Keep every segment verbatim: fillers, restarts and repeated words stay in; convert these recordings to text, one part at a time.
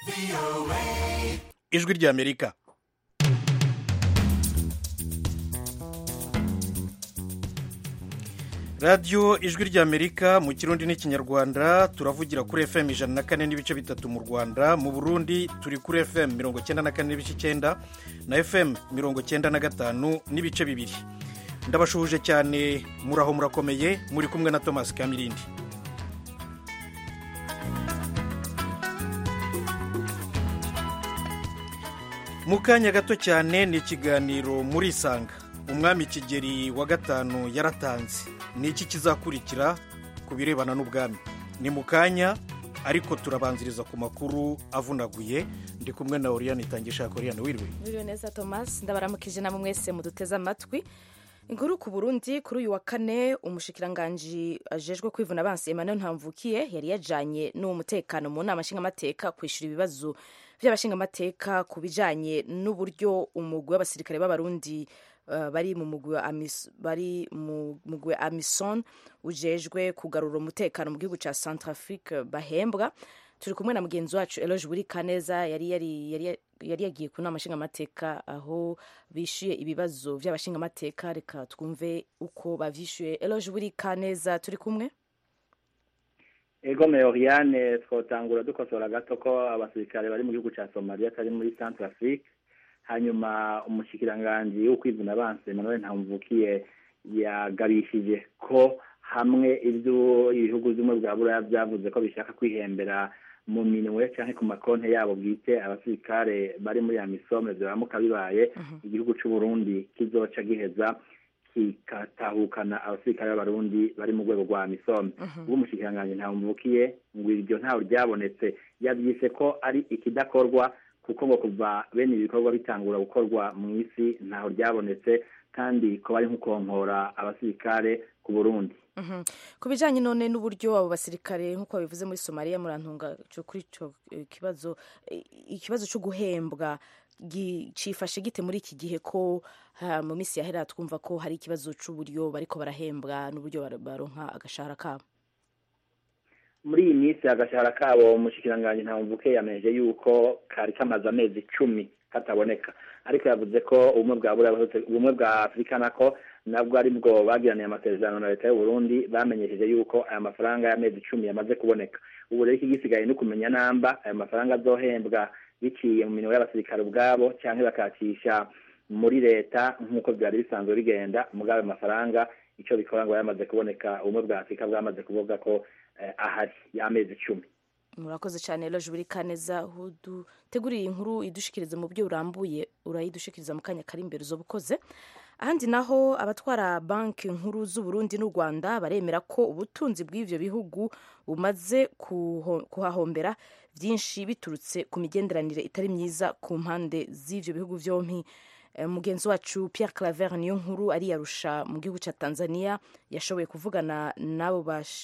ijwi ry'Amerika. radiyo ijwi ry'Amerika mu kirundi n'ikinyarwanda turavugira kuri F M ijana na kane n'ibice bitatu mu Rwanda. Mu Burundi turi kuri F M mirongo cyenda na kane n'ibice icyenda na F M mirongo cyenda na gatanu n'ibice bibiri. Ndabashuhuje cyane, muraho murakomeye, muri kumwe na Thomas Kamirindi. Mu kanya gato cyane ni ikiganiro muri Isanga. Umwami Kigeli wa gatanu yaratanze. Ni iki kizakurikira ku birebana n'ubwami? Ni mu kanya, ariko turabanziriza ku makuru avunaguye. Ndi kumwe na Oriane Itangisha. Oriane, wirwe? Wirwe neza Thomas, ndabaramukije namwe mwese muduteze amatwi. Inkuru ku Burundi kuri uyu wa kane, umushikiranganji ajejwe kwivuna abansi Emmanuel Ntamvukiye yari yajanye n'umutekano mu nama nshingamateka kwishura ibibazo by'abashingamateka ku bijanye n'uburyo umugwi w'abasirikare b'abarundi uh, bari mu mugwi wa Amis, bari mu mugwi wa Amison ujejwe kugarura umutekano mu gihugu ca Centrafrique bahembwa. Turi kumwe na mugenzi wacu Eloge Burikaneza yari yari yari yari yagiye ku nama nshingamateka aho bishuye ibibazo by'abashingamateka. Reka twumve uko bavyishuye. Eloge Burikaneza, turi kumwe. Ego me Oriane, twotangura dukosora gato ko abasirikare bari mu gihugu ca Somalia atari muri Centrafrique. Hanyuma umushikiranganje w'ukwivuna abansi Emmanuel Ntamvukiye yagabishije ko hamwe ibyo ibihugu by'umwe bwa Buraya byavuze ko bishaka kwihembera mu minwe canke ku makonte yabo bwite abasirikare bari muri Amisome byamuka bibaye, uh-huh. Igihugu c'u Burundi kizoca giheza kikatahukana abasirikare b'abarundi bari mu rwego rwa Amisome. Uh-huh. Uwo mushikiranganje Ntamvukiye ngo iryo ntaho ryabonetse, yabyise ko ari ikidakorwa kuko ngo kuva bene ibikorwa bitangura gukorwa mu isi ntaho ryabonetse, kandi ko bari nkukonkora abasirikare ku Burundi. Mhm. Kubijanye none n'uburyo abo basirikare nkuko babivuze muri Somalia murantunga cyo kuri cyo kibazo ikibazo cyo guhembwa cifashe gite muri iki gihe ko ha, mu misi yahera twumva ko hari ikibazo c'uburyo bariko barahembwa n'uburyo baronka agashahara kabo? Muri iyi misi agashahara kabo umushikiranganje Ntamvukiye yamenye yuko kari kamaze amezi icumi kataboneka, ariko yavuze ko ubumwe bwa Buraya ubumwe bwa Afrika nako nabwo ari bwo bagiraniye amasezerano na leta y'u Burundi bamenyesheje yuko aya mafaranga y'amezi icumi yamaze kuboneka. Ubu rero ikigisigaye no kumenya namba aya mafaranga azohembwa biciye mu minwe y'abasirikare ubwabo canke bakacisha muri leta nk'uko byari bisanzwe bigenda. Mugabe amafaranga ico bikora ngo yamaze kuboneka, ubumwe bwa Afrika bwamaze kuvuga ko eh, ahari y'amezi icumi. Murakoze cyane Eloge Burikaneza, duteguriye inkuru idushikiriza mu byo urambuye urayidushikiriza mu kanya kari imbere uzobukoze. Ahandi naho abatwara banki nkuru z'u Burundi n'u Rwanda baremera ko ubutunzi bw'ivyo bihugu bumaze kuhahombera byinshi biturutse ku migenderanire itari myiza ku mpande z'ivyo bihugu vyompi. Mugenzi wacu Pierre Claver niyo nkuru ari yarusha mu gihugu ca Tanzania yashoboye kuvugana nabo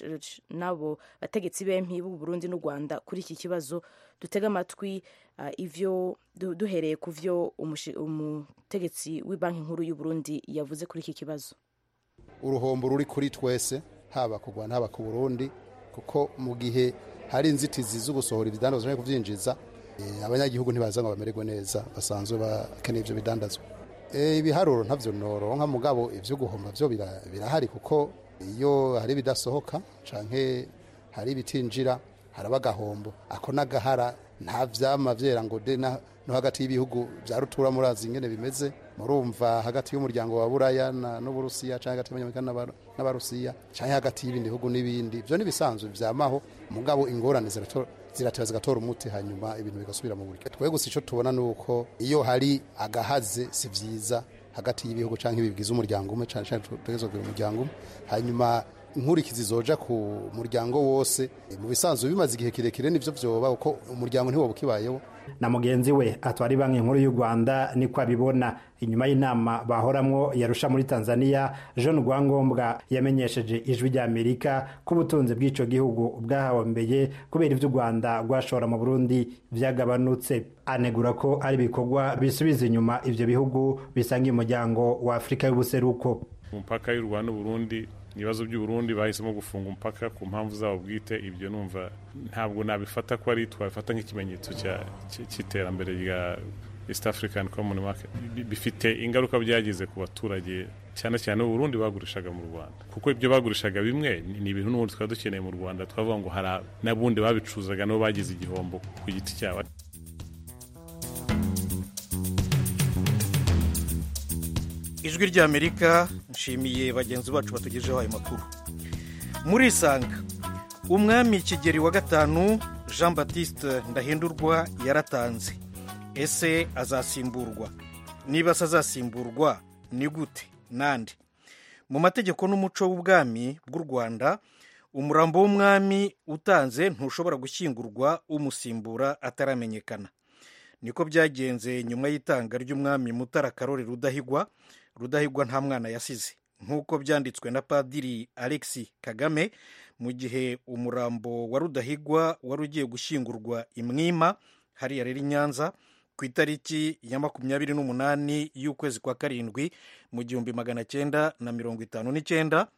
nabo bategetsi bempi b'u Burundi n'u Rwanda kuri iki kibazo. Dutega amatwi uh, ivyo duhereye ku vyo umutegetsi w'ibanki nkuru y'u Burundi yavuze kuri iki kibazo. Uruhombo ruri kuri twese, haba ku Rwanda haba ku Burundi, kuko mu gihe hari inzitizi z'ugusohora ibidandazwa no kuvyinjiza, E, abanyagihugu ntibaza ngo bamererwe neza, basanzwe bakeneye ivyo bidandazwa. E, ibiharuro ntavyo noronka, mugabo ivyo guhomba vyo birahari, kuko iyo hari bidasohoka canke hari bitinjira haraba gahombo. Ako nagahara nta vyama vyera ngo de no hagati y'ibihugu vya rutura murazi ingene bimeze. Murumva hagati y'umuryango wa Buraya n'Uburusiya canke hagati y'Amerika n'Abarusiya canke hagati y'ibindi bihugu n'ibindi, vyo nibisanzwe vyamaho, mugabo ingorane ziratora zirateza gatora umuti hanyuma ibintu bigasubira mu buryo. Twe gusa ico tubona nuko iyo hari agahaze si vyiza hagati y'ibihugu canke bibigize umuryango umwe canke canke tutegezo ku umuryango, hanyuma inkurikizi zoja ku muryango wose. Mu bisanzwe bimaze igihe kirekire nivyo vyoba uko umuryango ntiwo bukibayeho. Na mugenzi we atwari banki nkuru y'u Rwanda niko abibona. Inyuma y'inama bahoramwo yarusha muri Tanzania, John Rwangombwa yamenyesheje ijwi rya Amerika ko ubutunzi bw'ico gihugu bwahombeye kubera ivyo u Rwanda rwashora mu Burundi vyagabanutse. Anegura ko ari bikorwa bisubiza inyuma ivyo bihugu bisanga umuryango wa Afrika y'ubuseruko. Umupaka y'u Rwanda n'Uburundi ibibazo by'Uburundi bahisemo gufunga umupaka ku mpamvu zabo bwite, ibyo numva ntabwo nabifata ko ari twafata nk'ikimenyetso cy'iterambere rya East African Common Market. Bifite ingaruka byagize ku baturage cyane cyane Uburundi bagurishaga mu Rwanda, kuko ibyo bagurishaga bimwe ni ibintu n'ubundi twari dukeneye mu Rwanda, twavuga ngo hari n'abundi babicuzaga nabo bagize igihombo ku giti cyabo. Ijwi ry'Amerika, nshimiye bagenzi bacu batugejeho ayo makuru. Muri Isanga, umwami Kigeli wa gatanu Jean Baptiste Ndahindurwa yaratanze. Ese azasimburwa? Niba azasimburwa ni gute nande? Mu mategeko n'umuco w'ubwami bw'u Rwanda, umurambo w'umwami utanze ntushobora gushyingurwa umusimbura ataramenyekana. Niko byagenze nyuma y'itanga ry'umwami Mutara Karoli Rudahigwa. Rudahigwa nta mwana yasize, nk'uko byanditswe na Padiri Alexis Kagame, mu gihe umurambo wa Rudahigwa wari ugiye gushyingurwa imwima hariya rero i Nyanza ku itariki ya makumyabiri n'umunani y'ukwezi kwa karindwi mu gihumbi magana cyenda na mirongo itanu n'icyenda.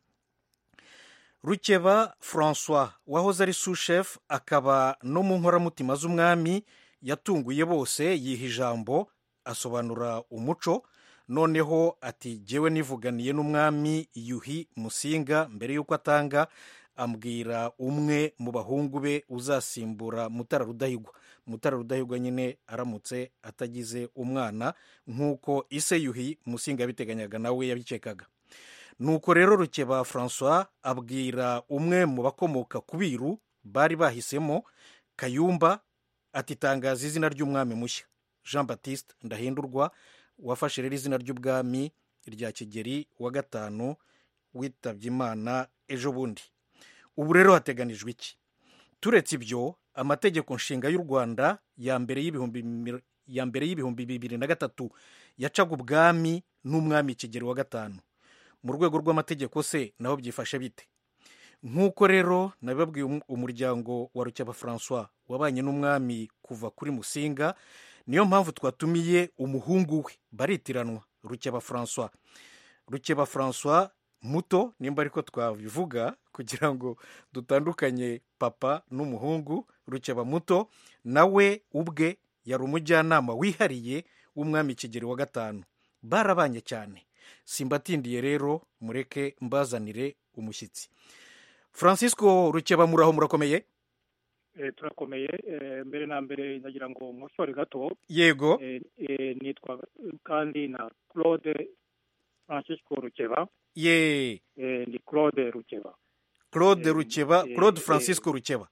Rukeba François wahoze ari sous-chef akaba no mu nkoramutima z'umwami yatunguye bose, yiha ijambo asobanura umuco. Noneho ati jyewe nivuganiye n'umwami Yuhi Musinga mbere y'uko atanga, ambwira umwe mu bahungu be uzasimbura Mutara Rudahigwa. Mutara Rudahigwa nyine aramutse atagize umwana nk'uko ise Yuhi Musinga yabiteganyaga nawe yabikekaga. Nuko rero Rukeba François abwira umwe mu bakomoka ku Biru bari bahisemo, Kayumba, ati tangaza izina ry'umwami mushya Jean Baptiste Ndahindurwa, wafashe rero izina ry'ubwami rya Kigeli wa gatanu witabye Imana ejo bundi. Ubu rero hateganijwe iki? Turetse ibyo, amategeko nshinga y'u Rwanda ya mbere y'ibihumbi ya mbere y'ibihumbi bibiri na gatatu yacaga ubwami n'umwami Kigeli wa gatanu. Mu rwego rw'amategeko se naho byifashe bite? Nk'uko rero nabibabwiye, umuryango wa Rukeba François wabanye n'umwami kuva kuri Musinga, niyo mpamvu twatumiye umuhungu we, baritiranwa, Rukeba François. Rukeba François muto, nimba ariko twabivuga kugira ngo dutandukanye papa n'umuhungu. Rukeba muto nawe ubwe yari umujyanama wihariye w'umwami Kigeli wa gatanu. Barabanye cyane. Simbatindiye rero, mureke mbazanire umushyitsi. Francisco Rukeba, muraho murakomeye? Turakomeye. Mbere na mbere ndagira ngo musore gato. Yego. Nitwa kandi na Claude Francisco Rukeba. Ye. Ni Claude Rukeba. Claude Rukeba, Claude Francisco Rukeba.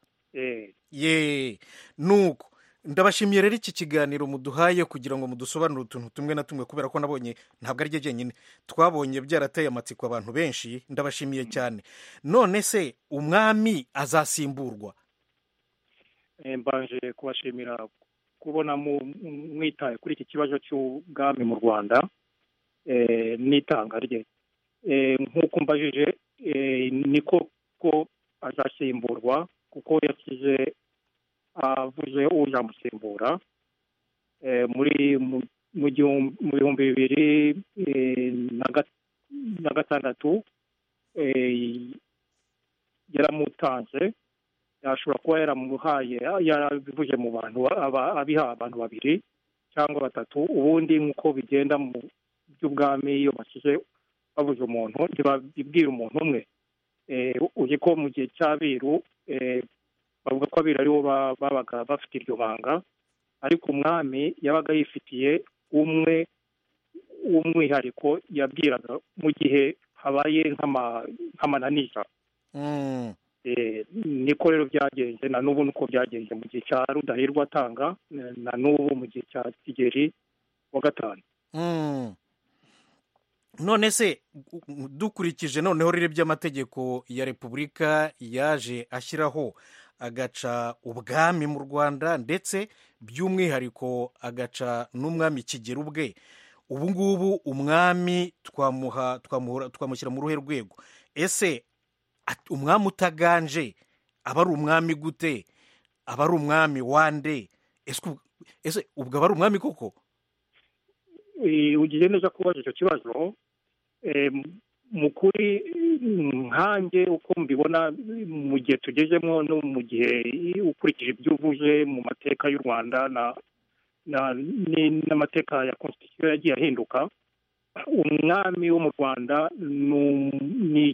Ye. Nuko ndabashimiye rero iki kiganiro muduhaye kugira ngo mudusobanurire utuntu tumwe na tumwe, kubera ko nabonye ntabwo ari jye nyine, twabonye byarateye amatsiko abantu benshi. Ndabashimiye cyane. None se umwami azasimburwa? Mbanje kubashimira kubona mwitaye kuri iki kibazo cy'ubwami mu Rwanda n'itanga rye. Nk'uko mbajije, niko ko azasimburwa, kuko yasize avuze uzamusimbura muri mu bihumbi bibiri na gatandatu. Yaramutanze, yashobora kuba yaramuhaye, yarabivuje mu bantu, abiha abantu babiri cyangwa batatu. Ubundi nk'uko bigenda mu by'ubwami, iyo basize bavuze umuntu ntibabibwira umuntu umwe. Uzi ko mu gihe cy'Abiru bavuga ko Abiru aribo babaga bafite iryo banga, ariko umwami yabaga yifitiye umwe w'umwihariko yabwiraga mu gihe habaye nk'amananiza. Niko rero byagenze, na n'ubu nuko byagenze mu gihe cya Rudahigwa atanga, na n'ubu mu gihe cya Kigeli wa gatanu. None se dukurikije noneho rero by'amategeko ya Repubulika yaje ashyiraho, agaca ubwami mu Rwanda, ndetse by'umwihariko agaca n'umwami Kigeli ubwe. Ubu ngubu umwami twamuha twamushyira mu ruhe rwego? Ese umwami utaganje aba ari umwami gute? Aba ari umwami wande? Ese ubwo aba ari umwami koko? Ugiye neza kubaza icyo kibazo. mu kuri nkanjye uko mbibona mu gihe tugezemo no mu gihe ukurikije ibyo uvuze mu mateka y'u Rwanda na n'amateka ya constitution yagiye ahinduka, umwami wo mu Rwanda ni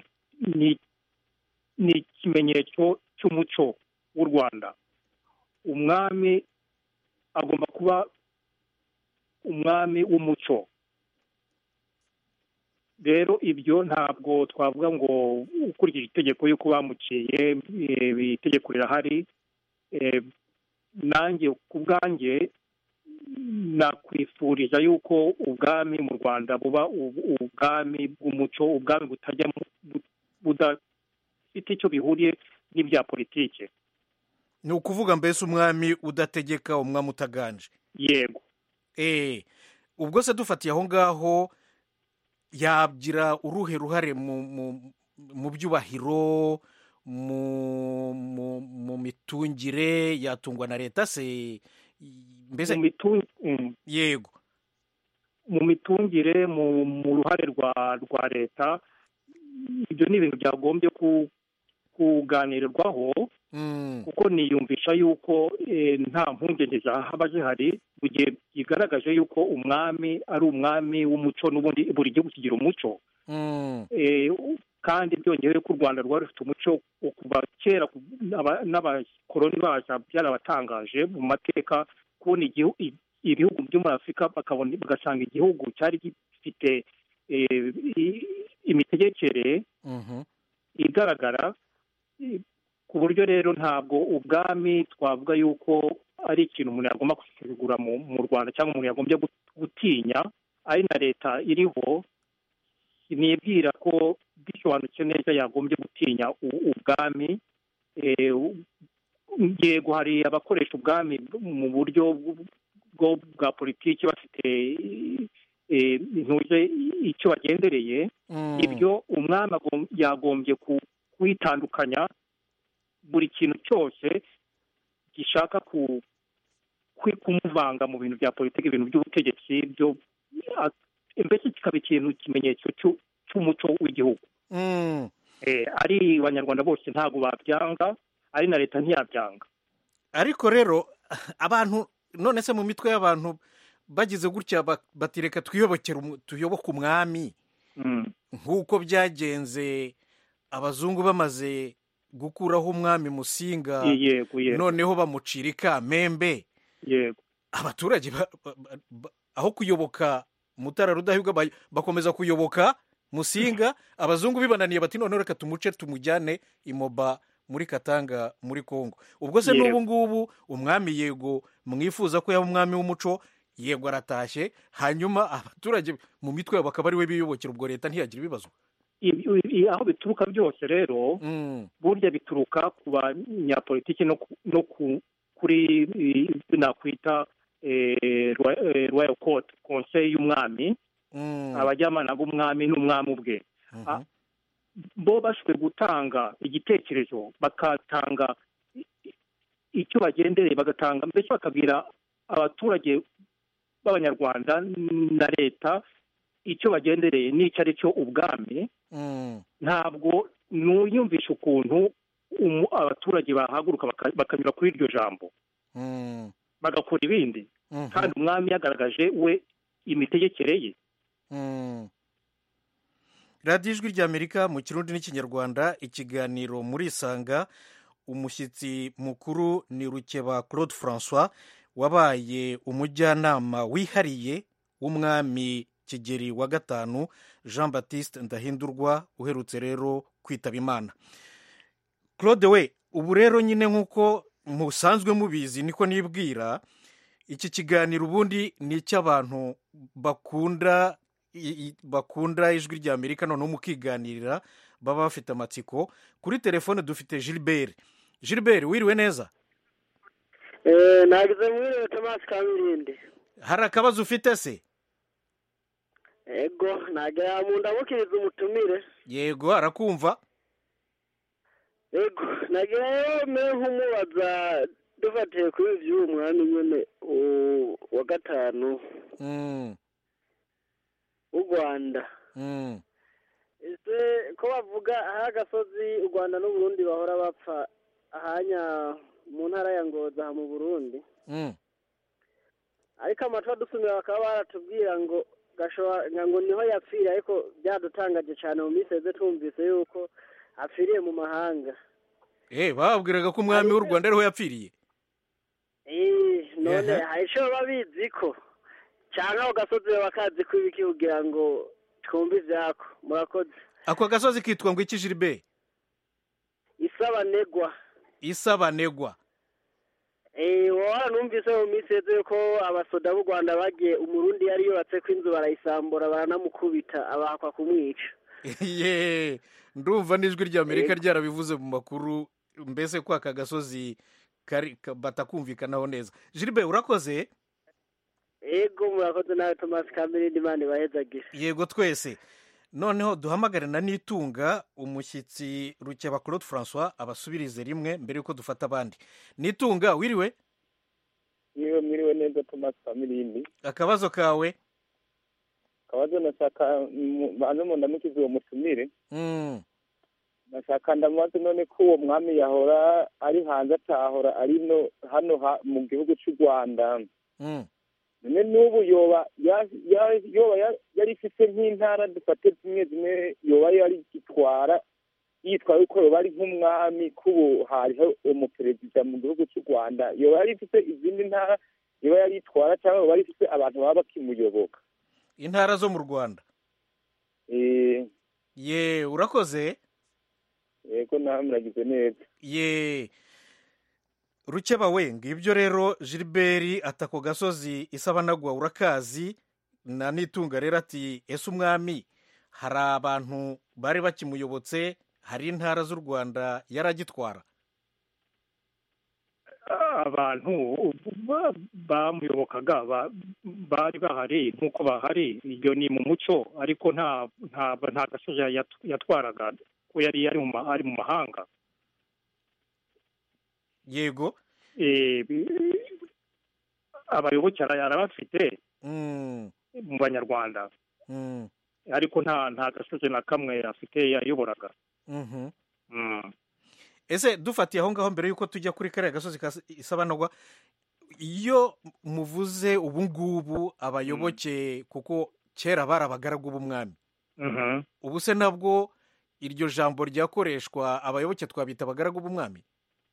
ni ikimenyetso cy'umuco w'u Rwanda. Umwami agomba kuba umwami w'umuco. Rero ibyo ntabwo twavuga ngo ukurikije itegeko y'uko bamuciye itegeko rirahari. Nanjye ku bwanjye nakwifuriza yuko ubwami mu Rwanda buba ubwami bw'umuco, ubwami butajya budafite icyo bihuriye n'ibya politike. Ni ukuvuga mbese umwami udategeka, umwami utaganje. Yego. Eh, ubwo se dufatiye aho ngaho yagira uruhe ruhare mu mu byubahiro, mu mu mitungire, yatungwa na leta se mbese mu mitungire? Yego, mu mitungire, mu ruhare rwa rwa leta. Ibyo ni ibintu byagombye kuganirwaho, kuko niyumvisha yuko nta mpungenge zahaba zihari mu gihe bigaragaje yuko umwami ari umwami w'umuco, n'ubundi buri gihugu kigira umuco. Kandi byongeyeho ko u Rwanda rwari rufite umuco kuva kera, n'abakoloni baza byarabatangaje mu mateka kubona ibihugu byo muri Afurika bagasanga igihugu cyari gifite imitegekere igaragara, ku buryo rero ntabwo ubwami twavuga yuko ari ikintu umuntu yagomba kugura mu Rwanda cyangwa umuntu yagombye gutinya. Ari na leta iriho, nibwira ko bisobanutse neza yagombye gutinya ubwami. Yego, hari abakoresha ubwami mu buryo bwa politiki bafite ntuje icyo bagendereye. Ibyo umwami yagombye kwitandukanya buri kintu cyose gishaka kumuvanga mu bintu bya politiki, ibintu by'ubutegetsi, byo mbese kikaba ikintu kimenyetso cy'umuco w'igihugu. Ari abanyarwanda bose ntabwo babyanga, ari na leta ntiyabyanga. Ariko rero abantu none se mu mitwe y'abantu bagize gutya batireka twiyobokera tuyoboke umwami, nk'uko byagenze abazungu bamaze gukuraho umwami Musinga, noneho bamucira ikamembe. Abaturage aho kuyoboka Mutara Rudahigwa bakomeza kuyoboka Musinga. Abazungu bibananiye bati none reka tumuce tumujyane imoba muri Katanga muri Kongo. Ubwo se n'ubu ngubu umwami yego mwifuza ko yaba umwami w'umuco, yego aratashye, hanyuma abaturage mu mitwe yabo bakaba ari we biyobokera, ubwo leta ntiyagira ibibazo. Aho bituruka byose rero burya bituruka ku banyapolitiki no kuri nakwita royal court, conseil y'umwami, abajyamana b'umwami n'umwami ubwe. Bo bashobora gutanga igitekerezo, bakatanga icyo bagendereye, bagatanga mbese bakabwira abaturage b'abanyarwanda na leta icyo bagendereye n'icyo ari cyo ubwami. Ntabwo nuyumvisha ukuntu abaturage bahaguruka bakanyura kuri iryo jambo bagakora ibindi, kandi umwami yagaragaje we imitegekere ye. Radiyo Ijwi ry'Amerika mu Kirundi n'Ikinyarwanda, ikiganiro muri Isanga. Umushyitsi mukuru ni Rukeba Claude François, wabaye umujyanama wihariye w'umwami Kigeli wa gatanu Jean Baptiste Ndahindurwa, uherutse rero kwitaba Imana. Claude we, ubu rero nyine nk'uko musanzwe mubizi niko nibwira, iki kiganiro ubundi ni icy'abantu bakunda bakunda Ijwi ry'Amerika, noneho mukiganirira, baba bafite amatsiko. Kuri telefone dufite Gilbert. Gilbert, wiriwe neza? Eh, nagize mwiriwe Thomas Kamirindi. Hari akabazo ufite se? Ego, nagira mu ndabukiriza umutumire. Yego, arakumva. Ego, nagira me nkumubaza dufatiye kuri ivyo umwami nyene wa gatanu. Mm. U Rwanda. Mm. ese ko bavuga aho agasozi u Rwanda n'Uburundi bahora bapfa ahanya mu ntara ya Ngozi aha mu Burundi mm. ariko amatwa dusumira bakaba baratubwira ngo gashobora ngo niho yapfiriye ariko byadutangaje cyane mu minsi yeze twumvise yuko apfiriye mu mahanga eh babwiraga ko umwami w'u Rwanda ariho yapfiriye eh none haisho babizi ko cyane aho gasozi bakazi ko ibiki kugira ngo twumve ivyako murakoze. Ako gasozi kitwa ngo iki Gilbert? Isabanegwa. Isabanegwa. Eh wara numvise mu minsi yeze ko abasoda b'u Rwanda bagiye umurundi yari yubatse ko inzu barayisambura baranamukubita abakwa kumwica. Ye ndumva n'ijwi rya Amerika ryarabivuze mu makuru mbese ko aka gasozi kari batakumvikanaho neza. Gilbert urakoze? Ego murakoze nawe Thomas Kamilindi Imana bahezagira. Yego twese. Noneho duhamagare na Nitunga umushyitsi Rukeba Claude François abasubirize rimwe mbere yuko dufata abandi. Nitunga wiriwe? Niwe mwiriwe neza Thomas Kamilindi. Akabazo kawe? Akabazo nashaka banze mu ndamukize uwo musumire. Mm. Nashaka ndamaze none ko uwo mwami yahora ari hanze atahora ari no hano ha, mu gihugu cy'u Rwanda. Mm. None n'ubu yoba yoba yari ifite nk'intara dufate zimwe zimwe yoba yari gitwara yitwa yuko yoba ari nk'umwami kubu hariho umuperezida mu gihugu cy'u Rwanda yoba yari ifite izindi ntara yoba yari itwara cyangwa yoba yari ifite abantu baba bakimuyoboka intara zo mu Rwanda. Eh ye urakoze? Yego namwe muragize neza. Ye Rukeba wenga ibyo rero Gilbert atako gasozi Isabanagwa urakazi na Nitunga rero ati ese umwami hari abantu bari bakimuyobotse hari intara z'u Rwanda yaragitwara? Abantu bamuyobokaga bari bahari nkuko bahari iyo ni mu muco ariko nta nta nta gasozi yatwaraga ko yari yari mu mahanga. Yego eh abayoboke arabafite mm mu Banyarwanda mm ariko nta nta gasozi na kamwe afite yayoboraga. mhm mm ese dufatiye aho ngaho mbere yuko tujya kuri kare gasozi Isabanagwa iyo muvuze ubu ngubu abayoboke kuko kera barabagaragu b'umwami mhm ubu se nabwo iryo jambo ryakoreshwa abayoboke twabita abagaragu b'umwami?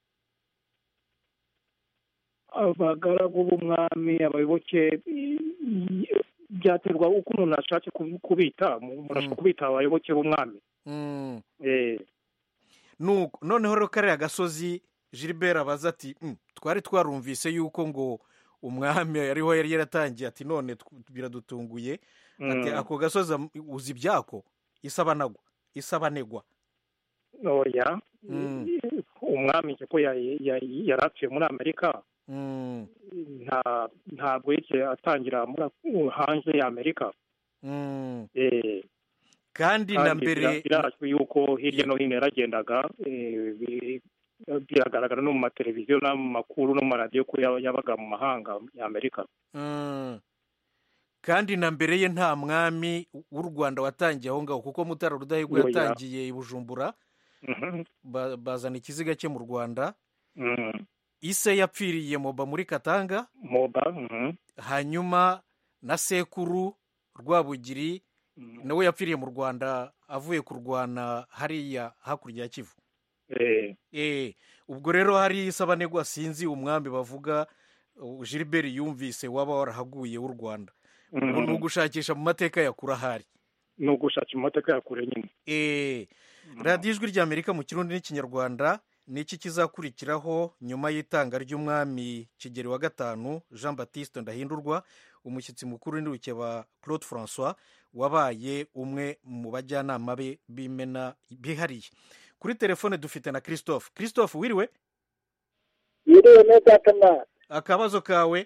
Abagaragu b'umwami abayoboke byaterwa uko umuntu ashatse kubita murashaka kubita abayoboke b'umwami. mm eh nuko noneho rero kare gasozi Gilbert abaza ati mm, twari twarumvise yuko ngo umwami ariho yari yaratangiye ati none biradutunguye mm. ati ako gasozi uzi byako Isabanagwa Isabanegwa? oya mm. umwami ko yarapfiye muri Amerika mm. nta ntabwo yake atangira muri hanze ya Amerika. mm. eh kandi na mbere birazwi yuko hirya no hino yaragendaga biragaragara no mu mateleviziyo no mu makuru no mu radio ko yabaga mu mahanga ya Amerika. mm. kandi na mbere ye nta mwami w'u Rwanda watangiye aho ngaho kuko Mutara Rudahigwa yatangiye i Bujumbura mhm ba, bazana ikiziga cye mu Rwanda. mhm ise yapfiriye Moba muri Katanga Moba. mhm hanyuma na sekuru Rwabugiri nawe yapfiriye mu Rwanda avuye kurwana hariya hakurya ya Kivu. eh eh ubwo rero hari Isabanegwa sinzi umwambi bavuga Gilbert yumvise waba warahaguye w'u Rwanda. ubwo ni ugushakisha mu mateka yakura hari no gushaka mu mateka yakure nyine. eh Radio Ijwi rya Amerika mu Kirundi n'Ikinyarwanda niki kizakurikiraho nyuma y'itanga ry'umwami Kigeli wa gatanu Jean Baptiste Ndahindurwa umushyitsi mukuru ni Rukeba Claude François wabaye umwe mu bajyanama be bimena bihariye. Kuri telefone dufite na Christophe. Christophe wiriwe? Wiriwe neza Thomas. Akabazo kawe?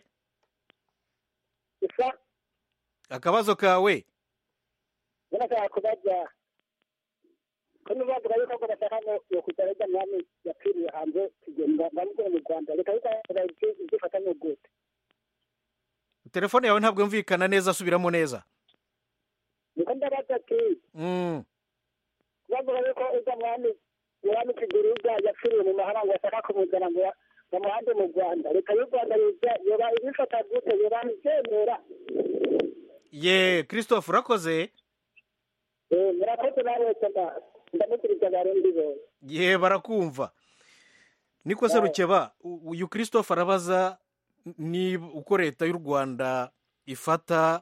Isa Akabazo kawe? Naka kubaja Kono bavuga yuko ko batahano yo kutarega mwami yapfiriye hanze kigenda ndamukora mu Rwanda reka yuko izifatanye gute. Telefone yawe ntabwo yumvikana neza subiramo neza. Niko ndabaza ati mm umwami kiguruza yapfiriye mu mahanga bashaka kumuzana ngo bamuhande mu rwanda leta y'u rwanda yoba ibifata gute yoba ibyemera ye christophe urakoze murakoze nawe ndamukiriza abarundi bose ye barakumva niko se rukeba uyu christophe arabaza niba uko leta y'u rwanda ifata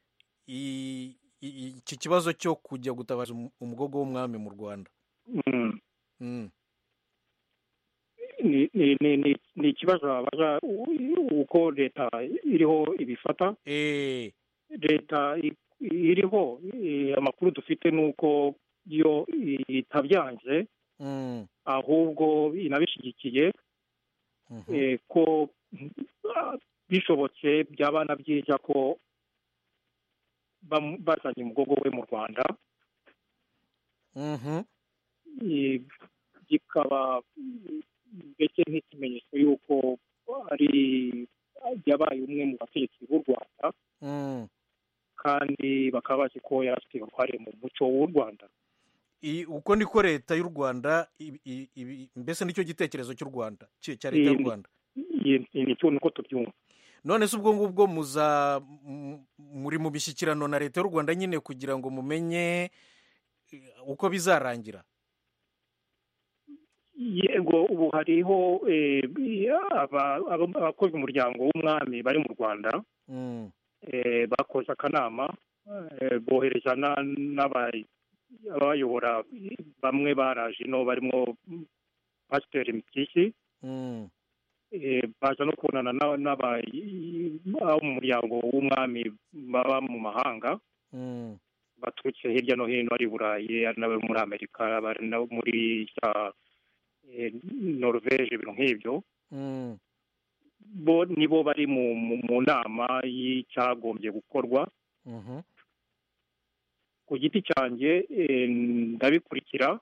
iki kibazo cyo kujya gutabaza umugogo w'umwami mu rwanda. ni ikibazo babaza uko leta iriho ibifata. Leta iriho amakuru dufite ni uko yo itabyanze ahubwo inabishyigikiye ko bishobotse byaba na byiza ko bazanye umugogo we mu rwanda kikaba ndetse nk'ikimenyetso y'uko ari yabaye umwe mu bategetsi b'u rwanda kandi bakaba bazi ko yari afite uruhare mu muco w'u rwanda. Uko niko leta y'u rwanda mbese nicyo gitekerezo cy'u rwanda cya leta y'u rwanda nicyo niko tubyumva. None se ubwo ngubwo muza muri mu mishyikirano na leta y'u rwanda nyine kugira ngo mumenye uko bizarangira? Yego, ubu hariho abakoze umuryango w'umwami bari mu rwanda bakoze akanama bohereza n'abayobora bamwe baraje ino barimo pasiteri Mikisi baza no kubonana n'umuryango w'umwami baba mu mahanga baturutse hirya no hino ari burayi ari n'abo muri amerika bari no muri Norvege ibintu nk'ibyo bo nibo bari mu nama y'icyagombye gukorwa. Ku giti cyanjye ndabikurikira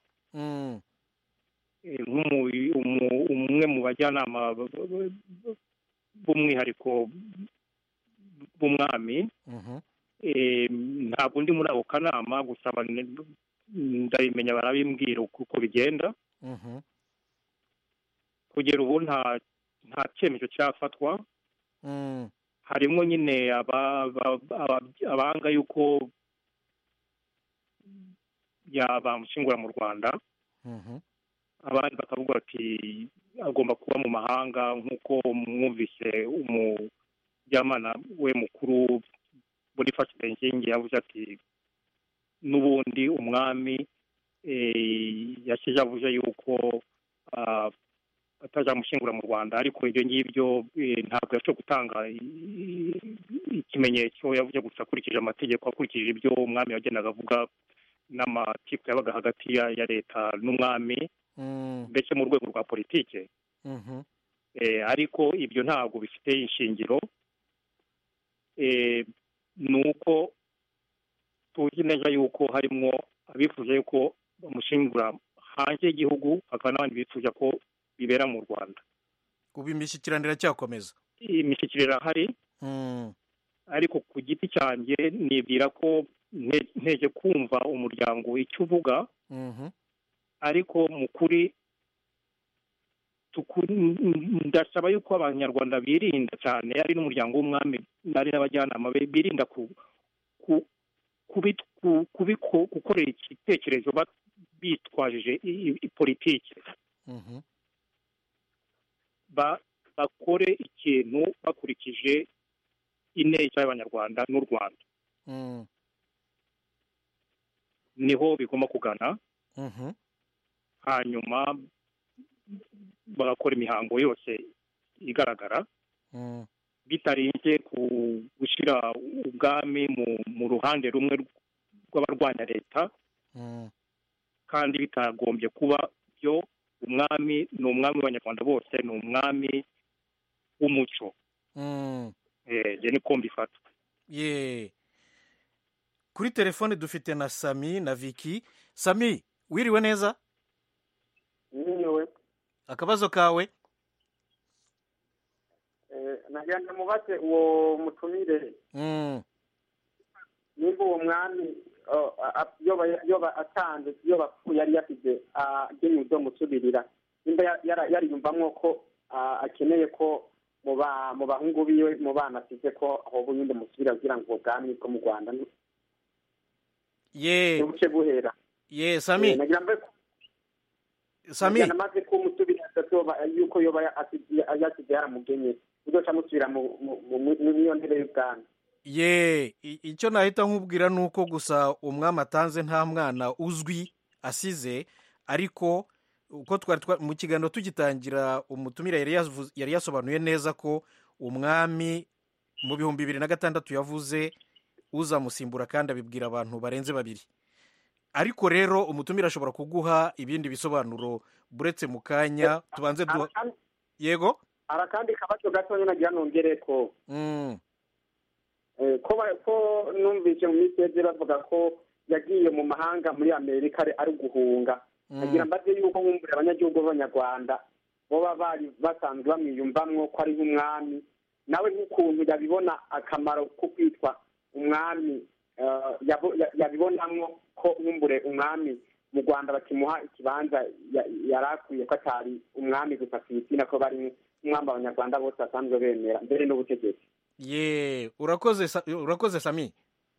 umwe mu bajyanama b'umwihariko b'umwami ntabwo ndi muri ako kanama gusa ndabimenya barabimbwira uko bigenda. Kugera ubu nta nta cyemezo cyafatwa. Harimo nyine abanga yuko yabamushingura mu rwanda abandi bakavuga ati agomba kuba mu mahanga nk'uko mwumvise umujyamana we mukuru Boniface Benzinge yavuze ati n'ubundi umwami yashyize avuze yuko atazamushingura mu rwanda ariko ibyo ngibyo ntabwo yashobora gutanga ikimenyetso yavuze gusa akurikije amategeko akurikije ibyo umwami yagendaga avuga n'amatiku yabaga hagati ya leta n'umwami mbese mu rwego rwa politike ariko ibyo ntabwo bifite ishingiro. Ni uko tuzi neza yuko harimo abifuza yuko bamushingura hanze y'igihugu hakaba n'abandi bifuza ko bibera mu rwanda. Ubu imishyikirano iracyakomeza? Imishyikirano irahari ariko ku giti cyanjye nibwira ko nteje kumva umuryango icyo uvuga ariko mu kuri ndasaba yuko abanyarwanda birinda cyane ari n'umuryango w'umwami ari n'abajyanama birinda gukorera igitekerezo bitwajije politiki. Bakore ikintu bakurikije ineza y'abanyarwanda n'u rwanda niho bigomba kugana. Hanyuma bagakora imihango yose igaragara bitarinze gushyira ubwami mu ruhande rumwe rw'abarwanya leta kandi bitagombye kuba byo. Umwami ni umwami w'abanyarwanda bose, ni umwami w'umuco. Njye niko mbifata. Kuri telefone dufite na Sami na Vicky. Sami, wiriwe neza? Wiriwe. Akabazo kawe? Nagenda mubaze uwo mutumire niba uwo mwami yoba atanze yoba apfuye yari yasize agenewe ibyo musubirira nimba yariyumvamo ko akeneye ko mu bahungu biwe mu bana asize ko aho bunyinde musubira kugira ngo ubwami bwo mu Rwanda ye buce buhera ye Sami nagira mbe Sami namaze ko musubiraatoba yuko yoba yasize yaramugenye uzoca musubira mu mu ntebe y'ubwami. ye icyo nahita nkubwira ni uko gusa umwami atanze nta mwana uzwi asize, ariko uko twari mu kiganiro tugitangira umutumire yari yasobanuye neza ko umwami mu bihumbi bibiri na gatandatu yavuze uzamusimbura kandi abibwira abantu barenze babiri. Ariko rero umutumire ashobora kuguha ibindi bisobanuro buretse mu kanya tubanze duha. Yego arakandi kabazo gato nagira nongere ko mm. ko numvise mu miseze bavuga ko yagiye mu mahanga muri Amerika ari guhunga. Agira mbaze yuko nkumbura abanyagihugu b'Abanyarwanda boba bari basanzwe bamwiyumvamwo ko ari nk'umwami, nawe nk'ukuntu yabibona akamaro ko kwitwa umwami yabibonamwo ko nkumbure umwami mu Rwanda bakimuha ikibanza yarakwiye ko atari umwami gusa kw'isi ko bari umwami Abanyarwanda bose basanzwe bemera mbere n'ubutegetsi. Ye urakoze urakoze Sami.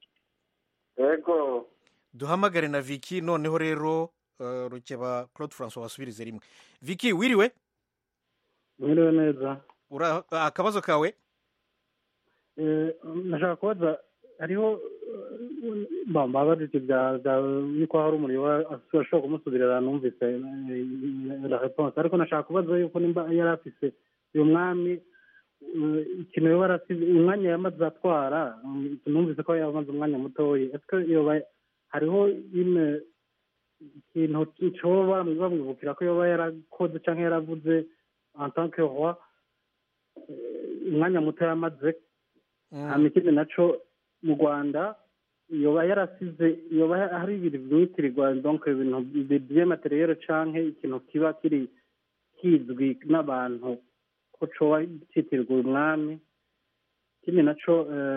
Yego duhamagare na Vicky noneho rero uh, Rukeba Claude François wasubirize rimwe. Vicky wiriwe? Wiriwe neza. Ura akabazo kawe? Eh nashaka kubaza hariho bamba badite bya niko hari umuri ashobora kumusubirira numvise la réponse, ariko nashaka kubaza yuko nimba yarafise uyu mwami ikintu yo barasize umwanya yamaze atwara, numvise ko yamaze umwanya mutoyi, eske yoba hariho ine ikintu cyoba bamwibukira ko yoba yarakoze canke yaravuze en tant que roi umwanya muto yamaze. Hama ikindi naco mu Rwanda yoba yarasize yoba hari ibintu byitirirwa donc ibintu by'amateriel canke ikintu kiba kiri kizwi n'abantu ko coba citirirwa umwami. Ikindi naco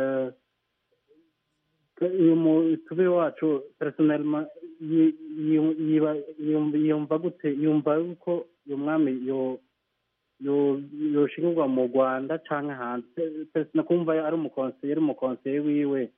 uyu mutube wacu personnellement yumva gute, yumva yuko uyu mwami yo yoshingirwa mu Rwanda canke hanze? Nakumva ari umukonseye umukonseye wiwe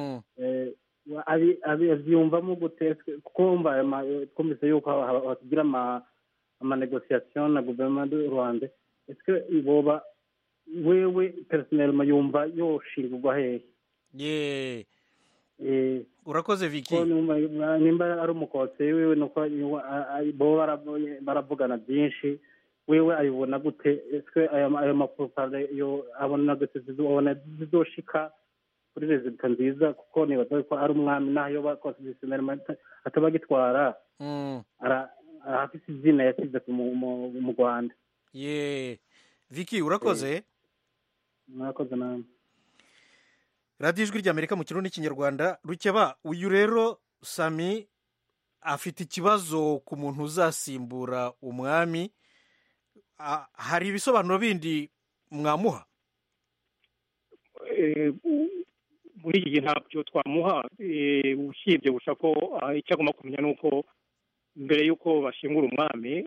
abyumvamo gute? Kuko twumvise yuko hatugira amanegociation na gouvernement du Rwanda. Eske iboba wewe personnellement yumva yoshingirwa hehe? Ye eh urakoze Vicky. Nimba ari umukonseye wiwe nuko bo baravugana byinshi, wewe ayibona gute? Eske ayo mapropaganda yo abona gute zibona zizoshika kuri resulta nziza? Kuko nibaza ko ari umwami nayo ba constitutionnellement atabagitwara ara afise izina yasize mu Rwanda. Ye Vicky urakoze. Murakoze namwe. Radio Ijwi ry'Amerika mu Kirundi n'Ikinyarwanda. Rukeba uyu rero Sami afite ikibazo ku muntu uzasimbura umwami. Hari ibisobanuro bindi mwamuha? Muri iki gihe ntabyo twamuha, usibye gusa ko icyo agomba kumenya ni uko mbere y'uko bashingura umwami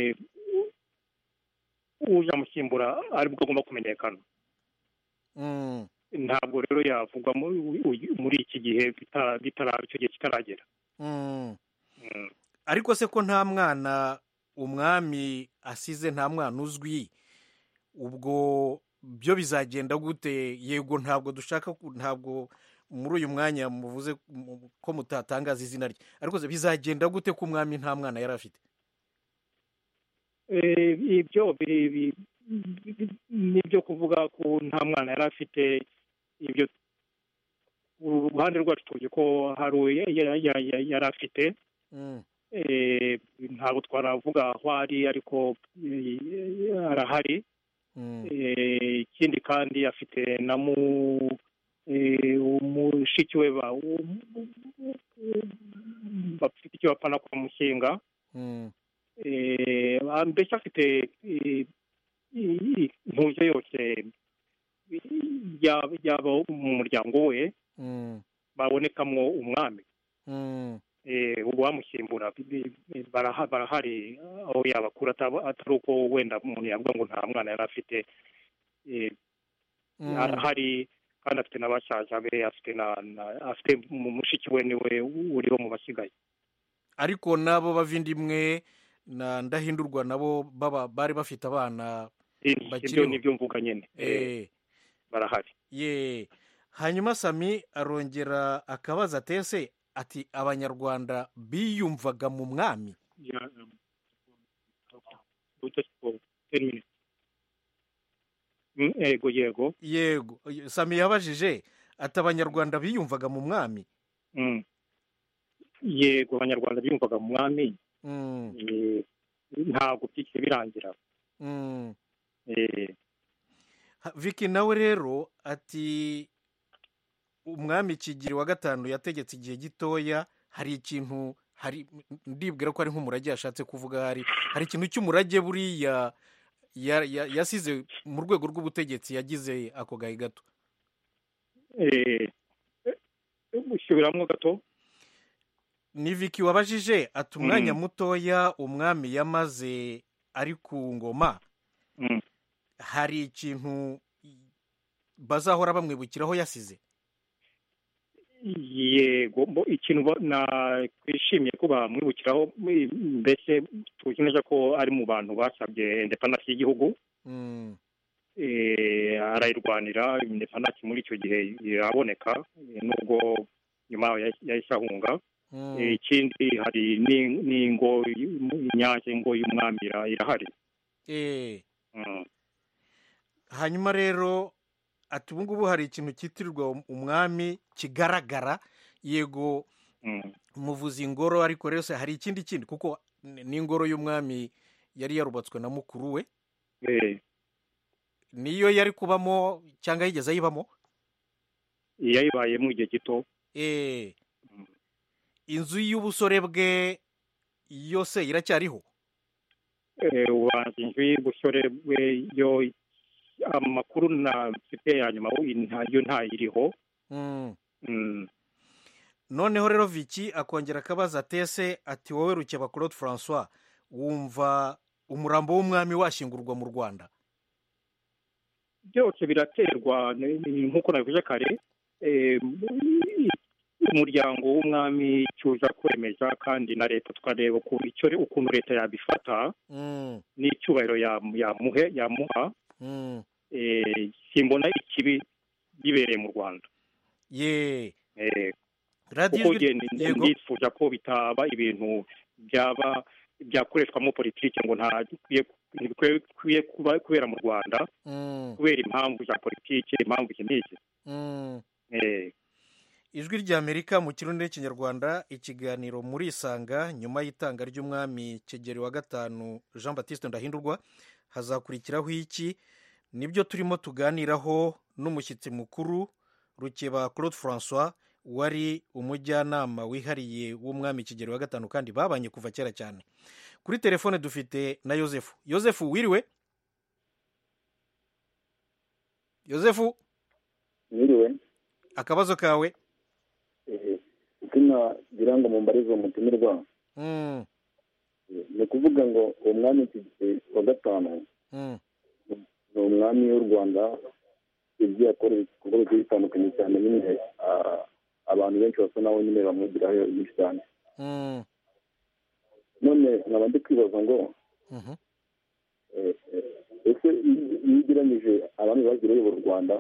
uje amusimbura ari bwo agomba kumenyekana. Ntabwo rero yavugwa muri iki gihe bitara icyo gihe kitaragera. Ariko se ko nta mwana umwami asize, nta mwana uzwi, ubwo byo bizagenda gute? Yego ntabwo dushaka, ntabwo muri uyu mwanya muvuze ko mutatangaza izina rye, ariko bizagenda gute ko umwami nta mwana yari afite? Ibyo nibyo kuvuga ko nta mwana yari afite, ibyo uruhande rwacu tuzi ko hari yari afite. Ntabwo twaravuga aho ari, ariko arahari. Ikindi kandi afite na mushiki we bafite icyo bapana ku mushinga. Mbese afite impuzu yose yaba mu muryango we babonekamwo umwami. ubu bamusimbura barahari aho yabakura atari uko wenda umuntu yavuga ngo nta mwana yari afite arahari kandi afite n'abasaza be afite afite mushiki we niwe uriho mu basigaye ariko nabo bavindimwe na Ndahindurwa nabo baba bari bafite abana bakiriho nibyo mvuga nyene barahari ye hanyuma Sami arongera akabaza atese ati abanyarwanda biyumvaga mu mwami yego yego yego Sami yabajije ati abanyarwanda biyumvaga mu mwami yego abanyarwanda biyumvaga mu mwami ntabwo byigeze birangira Vicky nawe rero ati umwami Kigeli wa gatanu yategetse igihe gitoya hari ikintu hari ndibwira ko ari nk'umurage yashatse kuvuga hari hari ikintu cy'umurage buriya yasize mu rwego rw'ubutegetsi yagize ako gahe gato usubiramo gato ni Vicky wabajije ati umwanya mutoya umwami yamaze ari ku ngoma hari ikintu bazahora bamwibukiraho yasize yego ikintu twishimiye ko bamwibukiraho mbese tuzi neza ko ari mu bantu basabye independence y'igihugu arayirwanira independence muri icyo gihe iraboneka nubwo nyuma yahise ahunga ikindi hari n'ingo inyange ngo y'umwami irahari hanyuma rero ati ubu ngubu hari ikintu cyitirirwa umwami kigaragara yego muvuza ingoro ariko rero hari ikindi kindi kuko n'ingoro y'umwami yari yarubatswe na mukuru we niyo yari kubamo cyangwa yigeze ayibamo yayibayemo igihe gito inzu y'ubusore bwe yose iracyariho ubanza inzu y'ubusore bwe yo amakuru na mfite ya nyuma yo ntayiriho noneho rero Vicky akongera akabaza atese ati wowe Rukeba Claude François wumva umurambo w'umwami washingurwa mu Rwanda byose biraterwa nk'uko nabivuze kare umuryango w'umwami cyuza kwemeza kandi na leta tukareba ukuntu leta yabifata n'icyubahiro yamuhe yamuha simbona ikibi bibereye mu Rwanda ye kuko ndifuza ko bitaba ibintu byaba byakoreshwamo politiki ngo nta bikwiye kubera mu Rwanda kubera impamvu za politiki impamvu iki n'iki ijwi ry'Amerika mu kirundi n'ikinyarwanda ikiganiro muri Isanga nyuma y'itanga ry'umwami Kigeli wa gatanu Jean Baptiste Ndahindurwa hazakurikiraho iki nibyo turimo tuganiraho n'umushyitsi mukuru Rukeba Claude François wari umujyanama wihariye w'umwami Kigeli wa gatanu kandi babanye kuva kera cyane kuri telefone dufite na Yosefu Yosefu wiriwe Yosefu wiriwe akabazo kawe izina girango mu mbarizo mutumirwa ni ukuvuga ngo umwami Kigeli wa gatanu ni umwami w'u Rwanda ibyo yakoreye ibikorwa bigiye bitandukanye cyane nyine abantu benshi basa naho nyine bamwigiraho byinshi cyane none nkaba ndi kwibaza ngo ese iyo ugereranyije abami bagiye bayobora u Rwanda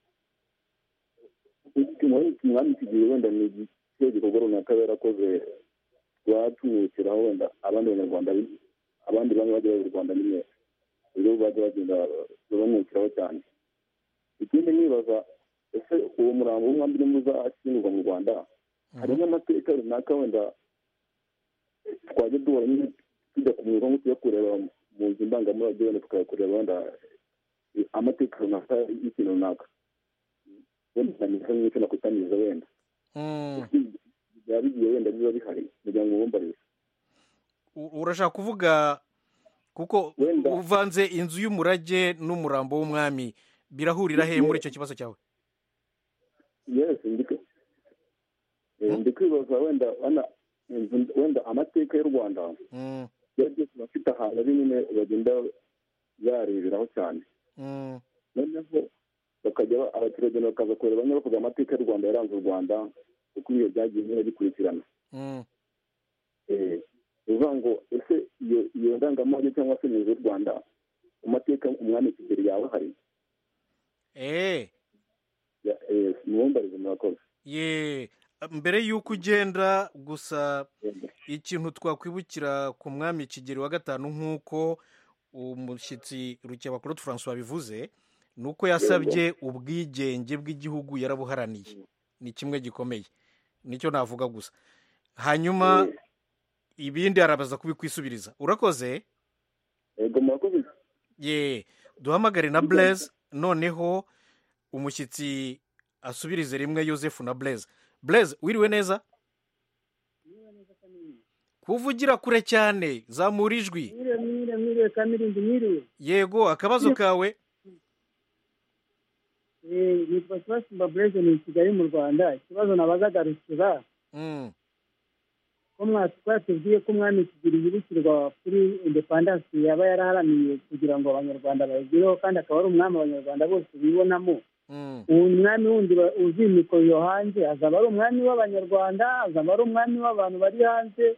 umwami Kigeli wenda ni ikihe gikorwa runaka yarakoze rwatumwibukiraho wenda abandi banyarwanda abandi bamwe bagiye bayobora u Rwanda nyine rero bajya bagenda bamwibukiraho cyane ikindi nibaza ese uwo murambo w'umwami urimo uzashyingurwa mu Rwanda harimo amateka runaka wenda twajya duhora nyine tujya kumurika nko tujya kureba mu nzu ndangamurage wenda tukayakureba wenda amateka runaka y'ikintu runaka wenda nanyuze nk'icyo nakutaniza wenda byaba bigiye wenda biba bihari kugira ngo uwumbarize urashaka kuvuga kuko uvanze inzu y'umurage n'umurambo w'umwami birahurira he muri icyo kibazo cyawe yes ndiko ndi kwibaza wenda wenda amateka y'u rwanda byari byose bafite ahantu ari nyine bagenda bareberaho cyane noneho bakajya abaturage bakaza kureba niba bavuga amateka y'u rwanda yaranze u rwanda uko ibihe byagiye nyine bikurikirana bivuga ngo ese iyo ndangamurage cyangwa se imizi y'u rwanda mu mateka umwami kigeli yaba ahari mubumbarize murakoze ye mbere y'uko ugenda gusa ikintu twakwibukira ku mwami kigeli wa gatanu nk'uko umushyitsi Rukebakuru Francois bivuze ni uko yasabye ubwigenge bw'igihugu yarabuharaniye ni kimwe gikomeye nicyo navuga gusa hanyuma ibindi arabaza kubikwisubiriza urakoze yego murakoze ye duhamagare na Blaise noneho umushyitsi asubirize rimwe Joseph na Blaise Blaise wiriwe neza kuvugira kure cyane zamura ijwi mwire mwire kamirindi mwiriwe yego akabazo kawe eh nitwa Twasumba Blaise ni Kigali mu Rwanda ikibazo nabazagarukira mm ko mwatubwiye ko umwami Kigeli yibukirwa kuri independence yaba yaraharaniye kugira ngo abanyarwanda bayigireho kandi akaba ari umwami abanyarwanda bose bibonamo uwo mwami wundi uzimiko yo hanze azaba ari umwami w'abanyarwanda azaba ari umwami w'abantu bari hanze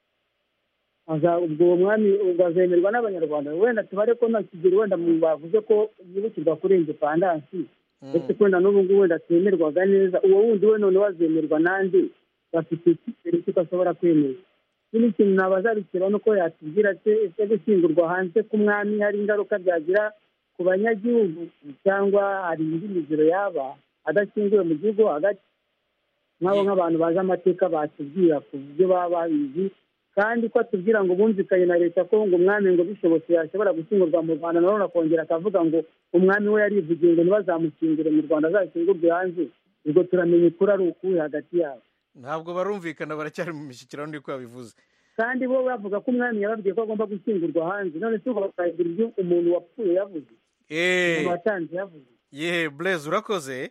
ubwo mwami ugazemerwa n'abanyarwanda wenda tubare ko nta Kigeli wenda bavuze ko yibukirwa kuri independence ndetse kwenda n'ubu ngubu wenda atemerwaga neza uwo wundi we none wazemerwa nande bafite icyizere cy'uko ashobora kwemeza ikindi kintu nabazarikira nuko yatubwira ati ese gushyingurwa hanze ku mwami hari ingaruka byagira ku banyagihugu cyangwa hari indi miziro yaba adashyinguwe mu gihugu hagati nk'abo nk'abantu bazi amateka batubwira ku byo baba babizi kandi ko atubwira ngo bumvikanye na leta ko ngo umwami ngo bishobotse yashobora gushyingurwa mu Rwanda nanone akongera akavuga ngo umwami we yarivugiye ngo ntibazamukingire mu Rwanda azashyingurwe hanze ubwo turamenya ukuri ari ukuwe hagati yabo ntabwo barumvikana baracyari mu mishyikirano niko yabivuze kandi bo bavuga ko umwami yababwiye ko agomba gushyingurwa hanze none se bakagira ibyo umuntu wapfuye yavuze eee watanze yavuze ye Blaise urakoze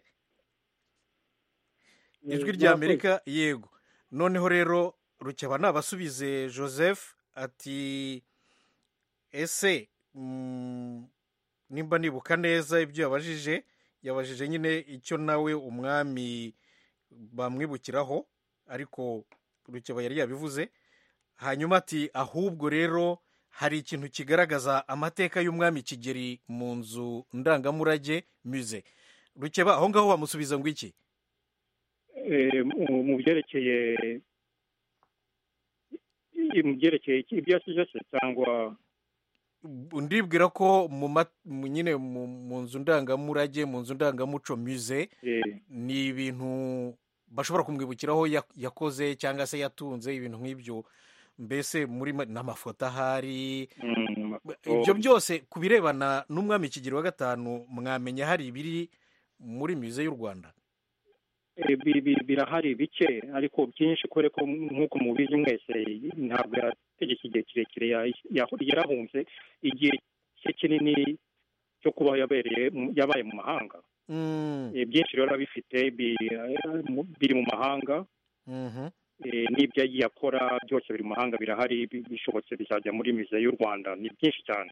ijwi rya Amerika yego noneho rero Rukeba nabasubize Joseph ati ese nimba nibuka neza ibyo yabajije yabajije nyine icyo nawe umwami bamwibukiraho ariko Rukeba yari yabivuze hanyuma ati ahubwo rero hari ikintu kigaragaza amateka y'umwami Kigeli mu nzu ndangamurage muze Rukeba aho ngaho bamusubiza ngo iki mu byerekeye mu byerekeye ibyo yasize cyangwa ndibwira ko mu nyine mu nzu ndangamurage mu nzu ndangamuco muze ni ibintu bashobora kumwibukiraho yakoze cyangwa se yatunze ibintu nk'ibyo mbese muri n'amafoto ahari ibyo byose ku birebana n'umwami Kigeli wa gatanu mwamenya hari ibiri muri muze y'u Rwanda birahari bike ariko byinshi kubera ko nk'uko mubizi mwese ntabwo yategeka igihe kirekire yarahunze igihe cye kinini cyo kuba yabereye yabaye mu mahanga byinshi rero bifite biri mu mahanga n'ibyo yagiye akora byose biri mu mahanga birahari bishobotse bizajya muri muze y'u Rwanda ni byinshi cyane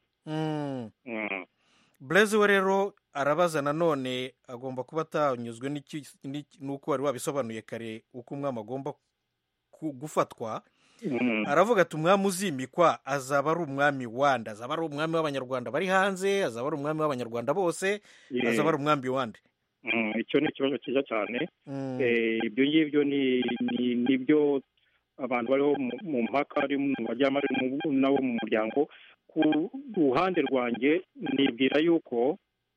Blaise we rero arabaza nanone agomba kuba atanyuzwe n'uko wari wabisobanuye kare uko umwami agomba gufatwa aravuga ati umwami uzimikwa azaba ari umwami wande azaba ari umwami w'abanyarwanda bari hanze azaba ari umwami w'abanyarwanda bose azaba ari umwami wande icyo ni ikibazo cyiza cyane ibyo ngibyo ni byo abantu bariho mu mpaka bajyamo nabo mu muryango ku ruhande rwanjye nibwira yuko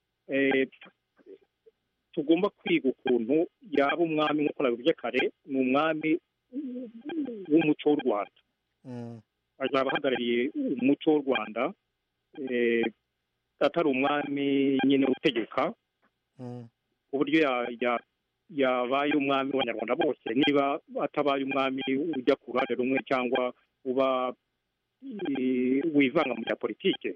tugomba kwiga ukuntu yaba umwami nk'uko nabivuze kare ni umwami w'umuco w'u Rwanda azaba ahagarariye umuco w'u Rwanda atari umwami nyine utegeka ku buryo yabaye umwami w'abanyarwanda bose niba atabaye umwami ujya ku ruhande rumwe cyangwa uba wivanga mu bya politike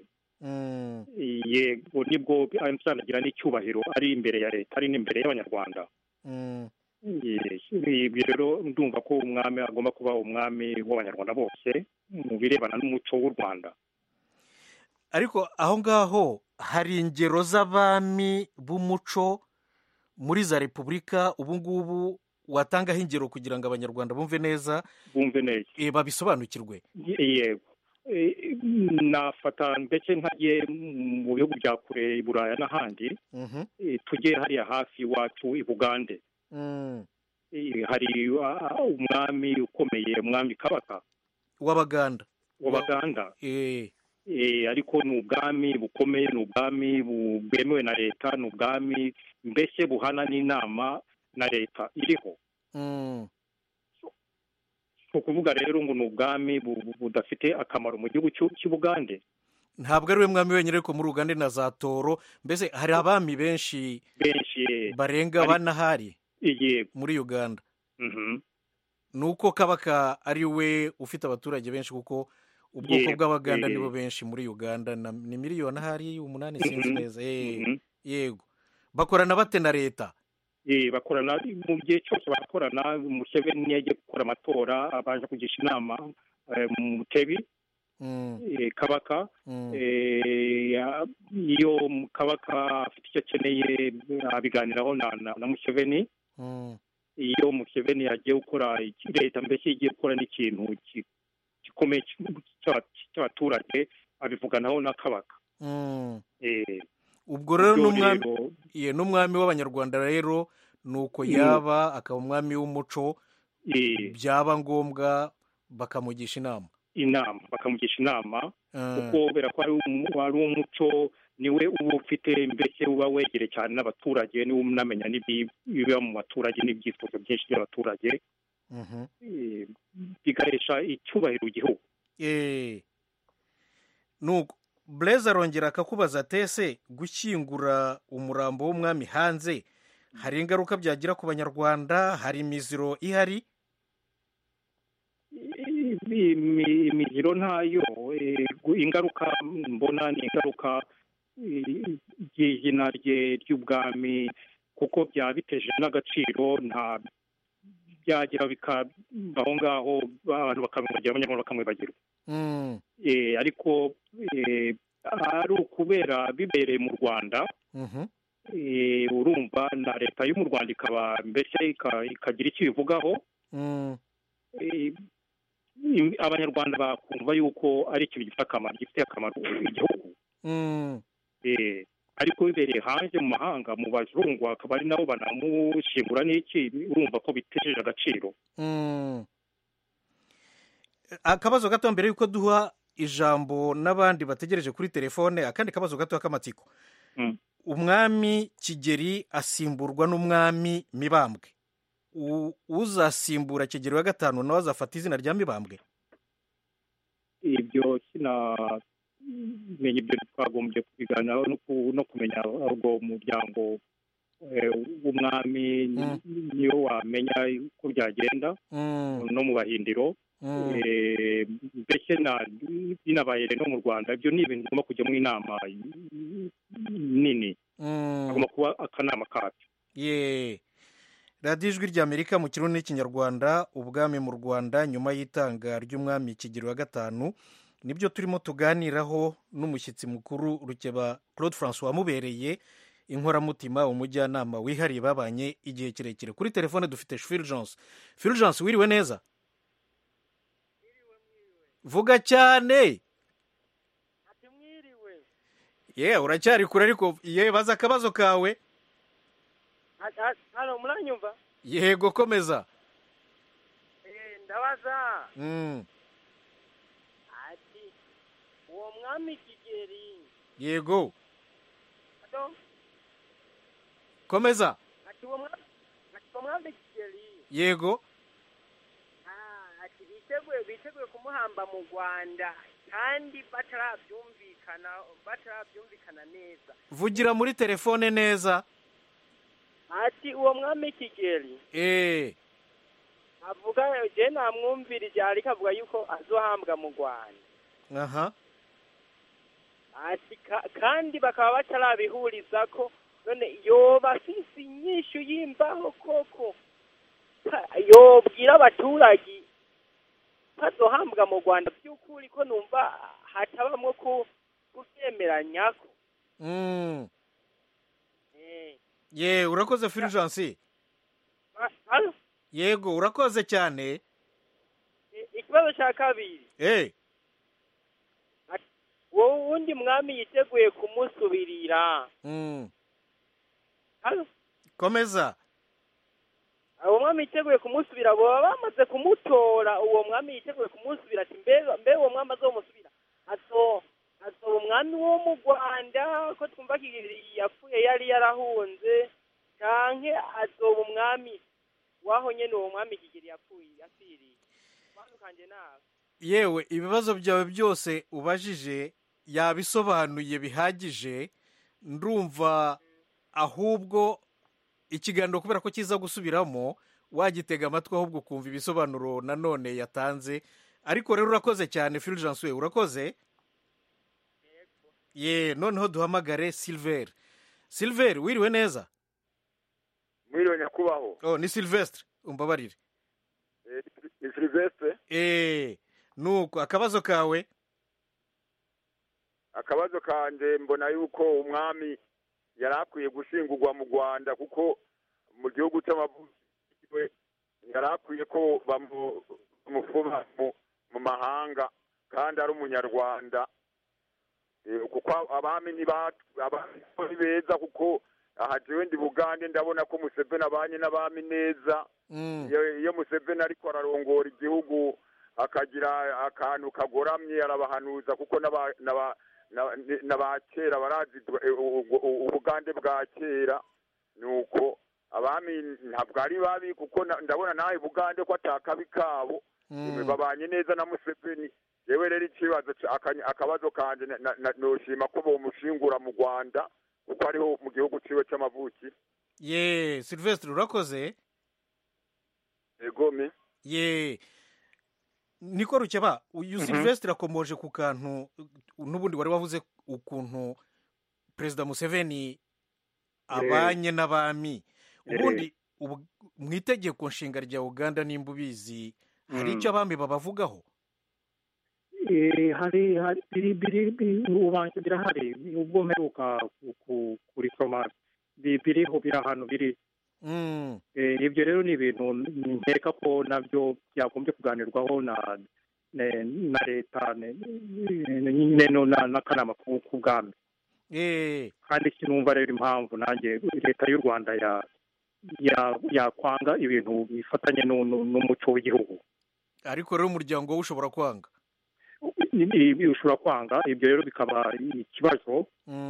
yego nibwo azanagira n'icyubahiro ari imbere ya leta ari n'imbere y'abanyarwanda ibyo rero ndumva ko umwami agomba kuba umwami w'abanyarwanda bose mu birebana n'umuco w'u Rwanda. ariko aho ngaho hari ingero z'abami b'umuco muri za repubulika ubu ngubu watangaho ingero kugira ngo abanyarwanda bumve neza bumve neza babisobanukirwe. yego nafata ndetse nkagiye mu bihugu bya kure i Buraya n'ahandi tujye hariya hafi iwacu i Bugande hari umwami ukomeye umwami Kabaka w'Abaganda w'Abaganda ariko ni ubwami bukomeye ni ubwami bwemewe na leta ni ubwami mbese buhana n'inama na leta iriho. ukuvuga rero ngo ni ubwami budafite akamaro mu gihugu cy'Ubugande. ntabwo ari we mwami wenyine ariko muri Uganda na za Toro mbese hari abami benshi benshi barenga banahari muri Uganda. nuko Kabaka ari we ufite abaturage benshi kuko ubwoko bw'Abaganda nibo benshi muri Uganda ni miliyoni ahari umunani sinzi neza. yego bakorana bate na leta? bakorana mu gihe cyose barakorana. Museveni yagiye gukora amatora abaje kugisha inama mu Mutebi Kabaka iyo Kabaka afite icyo akeneye abiganiraho na Museveni. iyo Museveni yagiye gukora leta mbese igiye gukora n'ikintu gikomeye cy'abaturage abivuganaho na Kabaka. ubwo rero n'umwami w'abanyarwanda rero ni uko yaba akaba umwami w'umuco byaba ngombwa bakamugisha inama inama bakamugisha inama kuko kubera ko ari umuco niwe uba ufite mbese uba wegere cyane n'abaturage niwe unamenya n'ibiba mu baturage n'ibyifuzo byinshi by'abaturage bigahesha icyubahiro igihugu. nuko Blaise arongera akakubaza atese gushyingura umurambo w'umwami hanze hari ingaruka byagira ku banyarwanda? hari imiziro ihari? imiziro ntayo. ingaruka mbona ni ingaruka ry'izina rye ry'ubwami kuko byaba biteje n'agaciro nta byagira bikabaho ngaho abantu bakamwibagirwa abanyarwanda bakamwibagirwa. ariko ari ukubera bibereye mu Rwanda urumva na leta yo mu Rwanda ikaba mbese ikagira icyo ibivugaho. abanyarwanda bakumva yuko ari ikintu gifite akamaro gifitiye akamaro igihugu. ariko bibereye hanze mu mahanga mu bazungu akaba ari nabo banamushingura n'iki urumva ko bitejeje agaciro. akabazo gato mbere yuko duha ijambo n'abandi bategereje kuri telefone akandi kabazo gato k'amatsiko. umwami Kigeli asimburwa n'umwami Mibambwe. uzasimbura Kigeli wa gatanu nawe azafata izina rya Mibambwe? ibyo sinamenya ibyo twagombye kubiganiraho no kumenya ubwo muryango w'umwami niyo wamenya uko byagenda no mu bahindiro. mbese binabaye no mu Rwanda ibyo ni ibintu bigomba kujya mu inama nini hagomba kuba akanama kabyo. radiyo ijwi ry'Amerika mu kirundi n'ikinyarwanda. ubwami mu Rwanda nyuma y'itanga ry'umwami Kigeli wa gatanu nibyo turimo tuganiraho n'umushyitsi mukuru Rukeba Claude François wamubereye inkoramutima umujyanama wihariye babanye igihe kirekire. kuri telefone dufite Fulgence. Fulgence wiriwe neza? vuga cyane. ye uracyari kure ariko ye baza akabazo kawe. hano muranyumva? yego komeza. ndabaza ati uwo mwami Kigeli. yego komeza. ati uwo mwami Kigeli. yego ati biteguye biteguye kumuhamba mu Rwanda kandi batarabyumvikana batarabyumvikana neza. vugira muri telefone neza. ati uwo mwami Kigeli eh avuga je namwumvirije ariko avuga yuko azohambwa mu Rwanda. aha ati kandi bakaba batarabihuriza ko none yoba afise inyishu y'imbaho koko yobwira abaturage bazohambwa mu Rwanda by'ukuri ko numva hatabamwo ku kubyemeranyako. Mm. Ye urakoze Fulgence. Yego urakoze cyane. Ikibazo cya kabiri. Eh. Wowe wundi mwami yiteguye kumusubirira. Mm. Halo? Komeza. Uwo mwami yiteguye kumusubira baba bamaze kumutora uwo mwami yiteguye kumusubira ati mbe mbe uwo mwami azomusubira. Azo azo umwami wo mu Rwanda ko twumva yapfuye yari yarahunze canke azoba umwami waho nyene uwo mwami kigeri yapfuye yasiriye. Bandukanje nawe. Yewe ibibazo byawe byose ubajije yabisobanuye bihagije ndumva ahubwo ikiganiro kubera ko kiza gusubiramo wagitega amatwi ahubwo kumva ibisobanuro nanone yatanze ariko rero urakoze cyane Fulgence we urakoze. Ye noneho duhamagare Silver. Silver wiriwe neza? Mwiriwe nyakubaho. Oh ni Sylvestre umbabarire. Eh ni Sylvestre? Eh nuko akabazo kawe? Akabazo kanje mbona yuko umwami yarakwiye gushingurwa mu Rwanda kuko mu gihugu cy'amavuko yarakwiye ko bamufuba mu mahanga kandi ari umunyarwanda. Kuko abami ni abami beza kuko aha jewe ndi Bugande ndabona ko Museveni abanye n'abami neza. Iyo Museveni ariko ararongora igihugu akagira akantu kagoramye arabahanuza kuko n'abakera barazi Ubugande bwa kera nuko abami ntabwo ari babi kuko ndabona nawe Bugande ko atakabi kabo babanye neza na Museveni. Yewe rero ikibazo akabazo kanje noshima ko bomushingura mu Rwanda kuko ariho mu gihugu ciwe cy'amavuki. Ye Sylvestre urakoze. Yego me. Ye niko rukeba uyu mm -hmm. Sylvestre akomoje ku kantu nubundi wari wavuze ukuntu President Museveni abanye n'abami ubundi mu itegeko nshinga rya Uganda nimbubizi hari icyo abami babavugaho. Eh hari hari biri biri ubanje birahari ubwo meruka kuri Soma biriho birahano biri. Mm. Eh ibyo rero ni ibintu nteka ko nabyo byagombye kuganirwaho na na leta neno na kanama k'ubwami. Eh kandi kinumva rero impamvu nanjye leta y'u Rwanda ya ya yakwanga ibintu bifatanye n'umuco w'igihugu. Ariko rero umuryango wo ushobora kwanga. Ibi ushobora kwanga ibyo rero bikaba ikibazo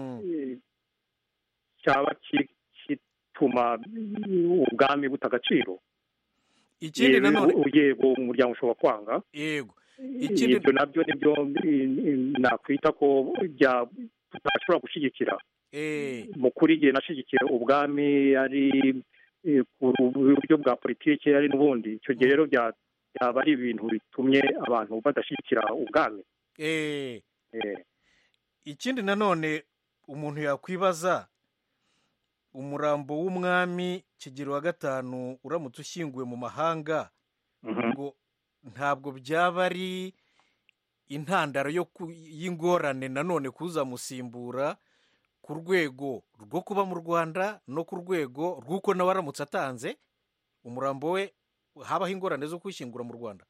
cyaba kituma ubwami butagaciro. Ikindi nanone yego umuryango ushobora kwanga. Yego. Ikindi ibyo nabyo nibyo nakwita ko bya tutashobora gushyigikira. Eh mu kuri gihe nashigikira ubwami ari ku buryo bwa politiki ari n'ubundi icyo gihe rero bya yaba ari ibintu bitumye abantu badashyikira ubwami. Eh eh ikindi nanone umuntu yakwibaza umurambo w'umwami Kigeli wa gatanu uramutse ushyinguwe mu mahanga ngo ntabwo byaba ari intandaro yo y'ingorane nanone kuza musimbura ku rwego rwo kuba mu Rwanda no ku rwego rw'uko nawe aramutse atanze umurambo we habaho ingorane zo kwishyingura mu Rwanda.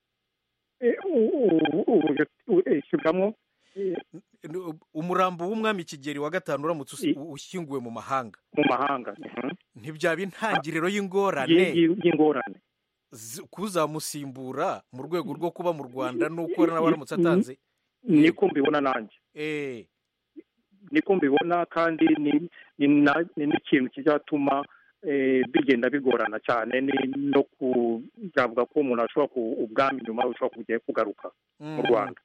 Umurambo w'umwami Kigeli wa gatanu uramutse ushyinguwe mu mahanga mu mahanga ntibyaba intangiriro y'ingorane y'ingorane kuzamusimbura mu rwego rwo kuba mu Rwanda nuko nawe aramutse atanze. Niko mbibona nanjye. Eh niko mbibona kandi ni n'ikintu kizatuma bigenda bigorana cyane no kujavuga ko umuntu ashobora ku ubwami nyuma ushobora kujya kugaruka mu Rwanda.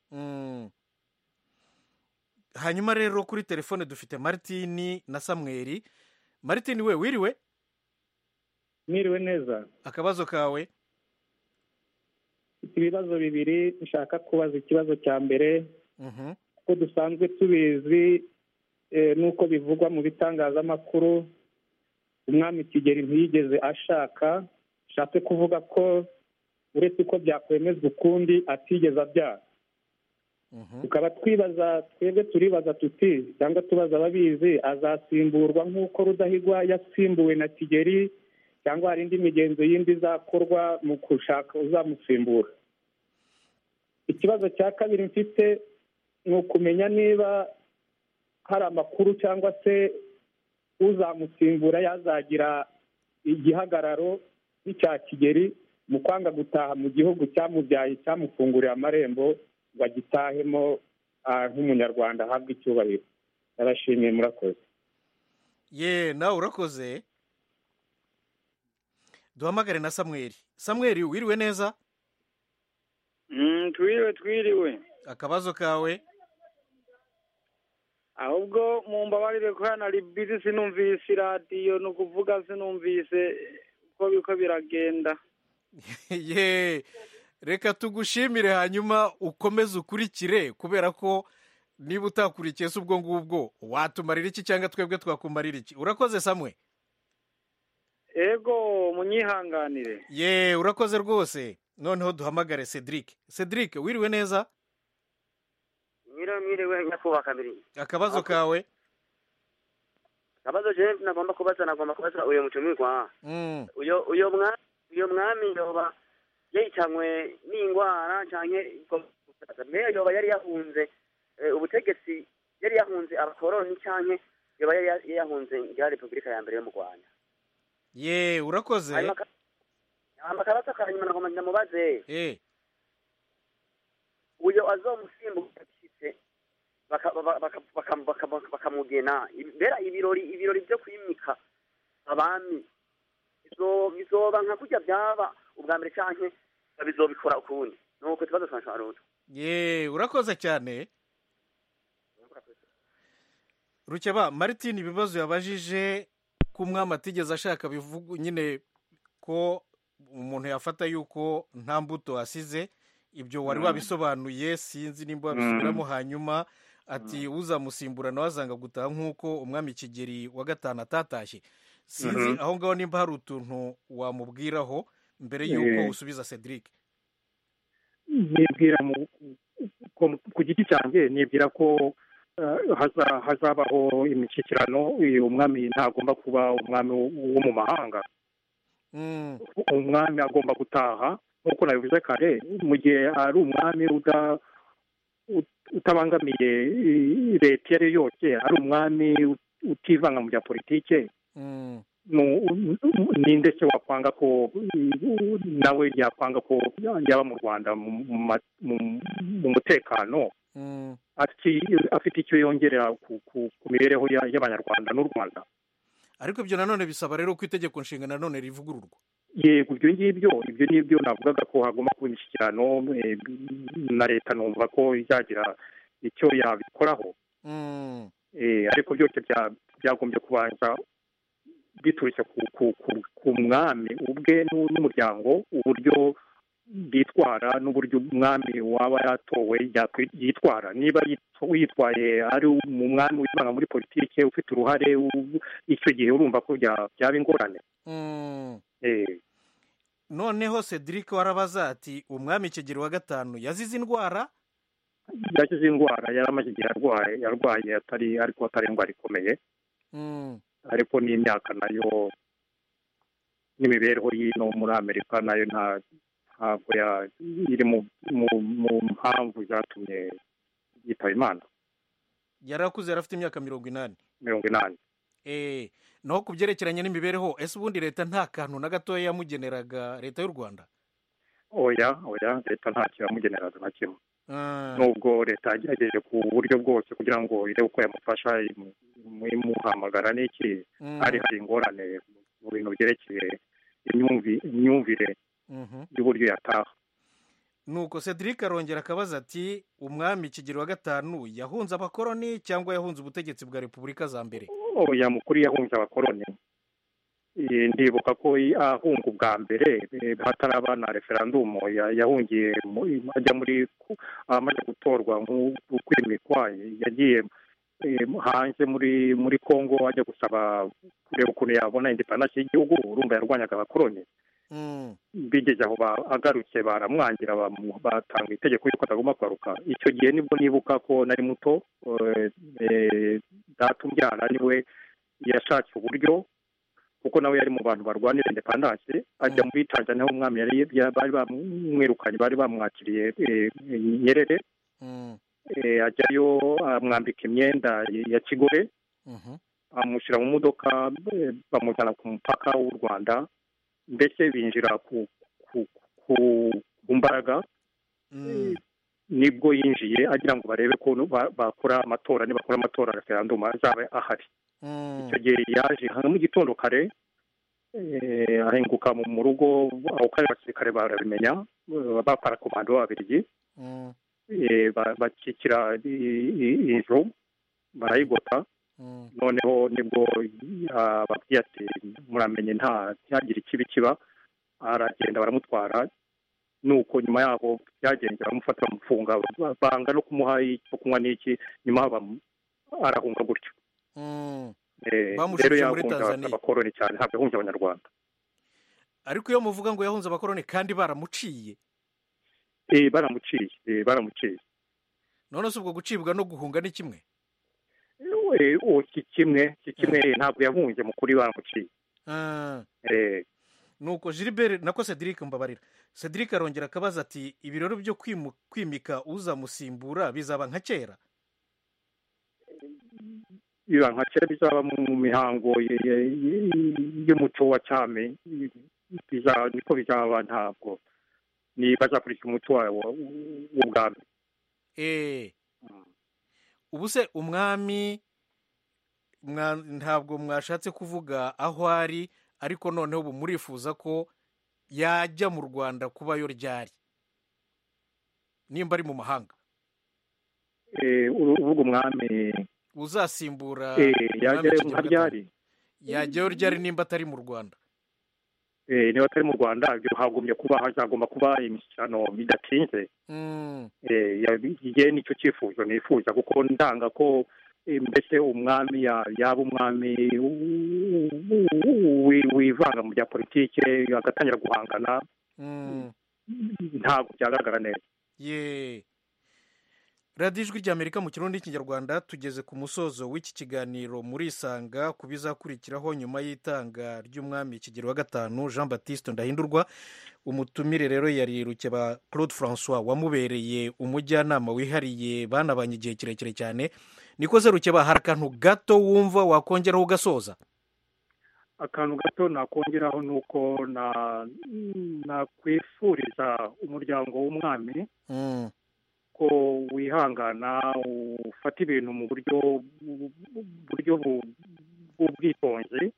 Hanyuma rero kuri telefone dufite Martini na Samuel. Martini we wiriwe? Mwiriwe neza. Akabazo kawe? Ibibazo bibiri nshaka kubaza ikibazo cya mbere. Mhm. Ko dusanzwe tubizi nuko bivugwa mu bitangazamakuru umwami Kigeli ntiyigeze ashaka bishatse kuvuga ko uretse ko byakwemezwa ukundi atigeze abyara. tukaba twibaza twebwe turibaza tuti cyangwa tubaza ababizi azasimburwa nk'uko Rudahigwa yasimbuwe na Kigeli cyangwa hari indi migenzo yindi izakorwa mu gushaka uzamusimbura. Ikibazo cya kabiri mfite ni ukumenya niba hari amakuru cyangwa se uzamusimbura yazagira igihagararo n'icya Kigeli mu kwanga gutaha mu gihugu cyamubyaye cyamufunguriye amarembo ngo agitahemo nk'umunyarwanda ahabwa icyubahiro. Narashimiye, murakoze. ye nawe urakoze. duhamagare na Samweli. Samweli, wiriwe neza? twiriwe twiriwe. Akabazo kawe? ahubwo mumbabarire ko hano ari bizi, sinumvise radiyo, ni ukuvuga sinumvise uko biko biragenda. ye reka tugushimire hanyuma ukomeze ukurikire, kubera ko niba utakurikiye se ubwo ngubwo watumarira iki cyangwa twebwe twakumarira iki? Urakoze Samwe. ego munyihanganire. ye urakoze rwose. Noneho duhamagare Cedric. Cedric, wiriwe neza? Mwiriwe mwiriwe nyakubahwa kabiri. Akabazo kawe? Akabazo je nagomba kubaza nagomba kubaza uyo mutumirwa. Mm. Uyo uyo mwami uyo mwami yoba yicanywe n'ingwara canke meya yoba yari yahunze ubutegetsi, yari yahunze abakoroni canke yoba yari yahunze ya Republika ya mbere yo mu Rwanda. ye urakoze. Amakabazo kanyuma nagomba ndamubaze. eh uyo azomusimbuka kite bakamugena bera ibirori ibirori byo kwimika abami bizoba nka kurya byaba ubwa mbere canke bizobikora ukundi. Nuko tubazo twansha aruto. ye urakoze cyane. Rukeba Martin, ibibazo yabajije ku mwami atigeze ashaka bivuga nyine ko umuntu yafata yuko nta mbuto asize, ibyo wari wabisobanuye, sinzi nimba wabisubiramo. hanyuma ati uzamusimbura nawe azanga gutaha nk'uko umwami Kigeli wa gatanu atatashye. Sinzi aho ngaho nimba hari utuntu wamubwiraho mbere yuko usubiza Cedric. nibwira ku giti cyanjye nibwira ko hazabaho imishyikirano. uyu mwami ntagomba kuba umwami wo mu mahanga. umwami agomba gutaha nk'uko nabivuze kare, mu gihe ari umwami utabangamiye leta iyo ari yo yose, ari umwami utivanga mu bya politike. ninde se wakwanga ko nawe yakwanga ko yaba mu Rwanda mu mutekano, afite icyo yongerera ku mibereho y'abanyarwanda n'u Rwanda. Ariko ibyo nanone bisaba rero ko itegeko nshinga nanone rivugururwa. yego ibyo ngibyo ibyo nibyo navugaga ko hagomba kuba imishyikirano na leta, numva ko izagira icyo yabikoraho. ariko byose byagombye kubanza biturutse ku mwami ubwe n'umuryango, uburyo bitwara n'uburyo umwami waba yatowe yitwara. Niba yitwaye ari mu mwami wivanga muri politike ufite uruhare, icyo gihe urumva ko byaba ingorane. noneho Cedric warabaza ati umwami Kigeli wa gatanu yazize indwara? yazize indwara, yari amaze igihe arwaye yarwaye atari ariko atari indwara ikomeye. ariko n'imyaka nayo n'imibereho y'ino muri Amerika nayo ntabwo iri mu mpamvu zatumye yitaba Imana. yari akuze, yari afite imyaka mirongo inani mirongo inani eh naho ku byerekeranye n'imibereho, ese ubundi leta nta kantu na gatoya yamugeneraga, leta y'u Rwanda? oya oya leta ntacyo yamugeneraga na kimwe. nubwo leta yagerageje ku buryo bwose kugira ngo irebe uko yamufasha imuhamagara n'iki, hari hari ingorane mu bintu byerekeye imyumvire y'uburyo yataha. nuko Cedric arongera akabaza ati umwami Kigeli wa gatanu yahunze abakoroni cyangwa yahunze ubutegetsi bwa repubulika za mbere? oya mukuri yahunze abakoroni. ndibuka ko ahunga ubwa mbere hataraba na referandumu, yahungiye ajya muri amaze gutorwa kwimikwa, yagiye hanze muri muri Kongo ajya gusaba kureba ukuntu yabona independence y'igihugu. urumva yarwanyaga abakoroni. bigeze aho agarutse baramwangira batanga itegeko yuko atagomba kugaruka. Icyo gihe nibwo nibuka ko nari muto, data umbyara niwe yashatse uburyo, kuko nawe yari mu bantu barwanira independence, ajya muri Tanzania aho umwami yari bari bamwirukanye, bari bamwakiriye Nyerere, ajyayo amwambika imyenda ya kigore, amushyira mu modoka bamujyana ku mupaka w'u Rwanda, mbese binjira ku mbaraga. Nibwo yinjiye agira ngo barebe ko bakora amatora, nibakora amatora referendum azaba ahari. Icyo gihe yaje mu gitondo kare, ahenguka mu rugo, aho kare abasirikare barabimenya, bapara komando b'Ababiligi, bakikira inzu barayigota. Noneho nibwo ababwiye ati muramenye nta ntihagire ikibi kiba, aragenda baramutwara. Nuko nyuma yaho byagenze baramufata bamufunga, banga no kumuha icyo kunywa n'iki, nyuma arahunga gutyo. Bamushyize muri Tanzania abakoroni cyane, ntabwo yahunze Abanyarwanda. Ariko iyo muvuga ngo yahunze abakoroni kandi baramuciye, eh baramuciye baramuciye none se ubwo gucibwa no guhunga ni kimwe? Eh o kimwe kimwe, ntabwo yahunze mu kuri baramuciye. Eh nuko Gilbert nako Cedric mbabarira, Cedric arongera akabaza ati ibiroro byo kwimika uzamusimbura bizaba nka kera? Biba nka kera, bizaba mu mihango y'umuco wa cyame, bizaba niko bizaba, ntabwo ni bazakurikira umuco w'ubwami. Eh ubu se umwami ntabwo mwashatse kuvuga aho ari, ariko noneho ubu murifuza ko yajya mu Rwanda kubayo ryari, nimba ari mu mahanga? Eh uvuga umwami uzasimbura yajyayo ryari? Yajyayo ryari nimba atari mu Rwanda? Eh niba atari mu Rwanda ibyo hagomye kuba, hazagomba kuba imishyano bidatinze. Eh yabigiye nicyo cyifuzo nifuza, kuko ndanga ko mbese umwami yaba umwami wivanga mu bya politike agatangira guhangana, ntabwo byagaragara neza. Ye radiyo ijwi ry'Amerika mu kirundi n'ikinyarwanda, tugeze ku musozo w'iki kiganiro muri Isanga ku bizakurikiraho nyuma y'itanga ry'umwami Kigeli wa gatanu Jean Baptiste Ndahindurwa. Umutumire rero yari Rukeba Claude François, wamubereye umujyanama wihariye, banabanye igihe kirekire cyane. Niko se Rukeba, hari akantu gato wumva wakongeraho ugasoza? Akantu gato nakongeraho nuko na nakwifuriza umuryango w'umwami ko wihangana, ufata ibintu mu buryo buryo bw'ubwitonzi,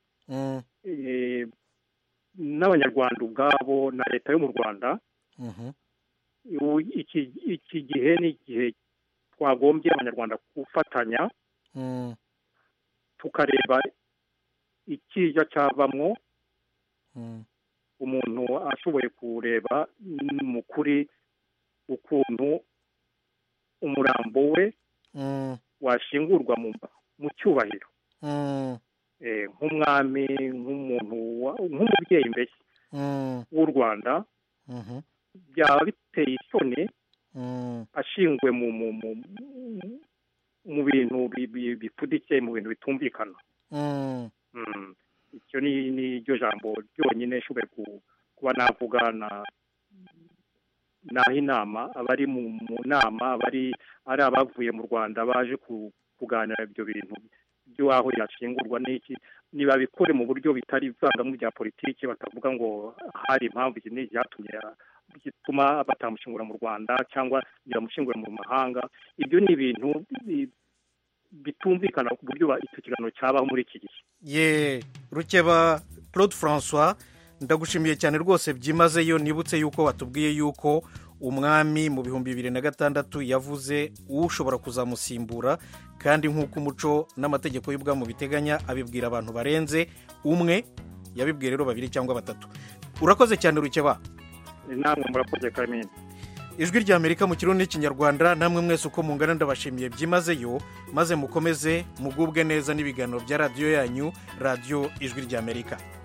n'Abanyarwanda ubwabo na leta yo mu Rwanda. Iki gihe ni igihe twagombye Abanyarwanda gufatanya, tukareba ikiza cyavamwo, umuntu ashoboye kureba mu kuri ukuntu umurambo we washingurwa mu cyubahiro, nk'umwami, nk'umuntu, nk'umubyeyi mbese w'u Rwanda. Byaba biteye isoni ashinguwe mu bintu bipfuditse, mu bintu bitumvikana. Icyo ni ryo jambo ryonyine nshoboye kuba navuga. Naho inama abari mu nama, abari ari abavuye mu Rwanda baje kuganira ibyo bintu by'aho yashingurwa n'iki, nibabikore mu buryo bitari vanga mu bya politiki, batavuga ngo hari impamvu iki n'iki cyatumye gituma batamushingura mu Rwanda cyangwa biramushingura mu mahanga. Ibyo ni ibintu bitumvikana ku buryo icyo kiganiro cyabaho muri iki gihe. Ye Rukeba Claude François, ndagushimiye cyane rwose byimazeyo. Nibutse yuko watubwiye yuko umwami mu bihumbi bibiri na gatandatu yavuze ushobora kuzamusimbura, kandi nk'uko umuco n'amategeko y'ubwami biteganya abibwira abantu barenze umwe, yabibwiye rero babiri cyangwa batatu. Urakoze cyane Rukeba. Namwe murakoze Kamini. Ijwi ry'Amerika mu kirundi n'ikinyarwanda, namwe mwese uko mungana ndabashimiye byimazeyo, maze mukomeze mugubwe neza n'ibiganiro bya radiyo yanyu, radiyo Ijwi ry'Amerika.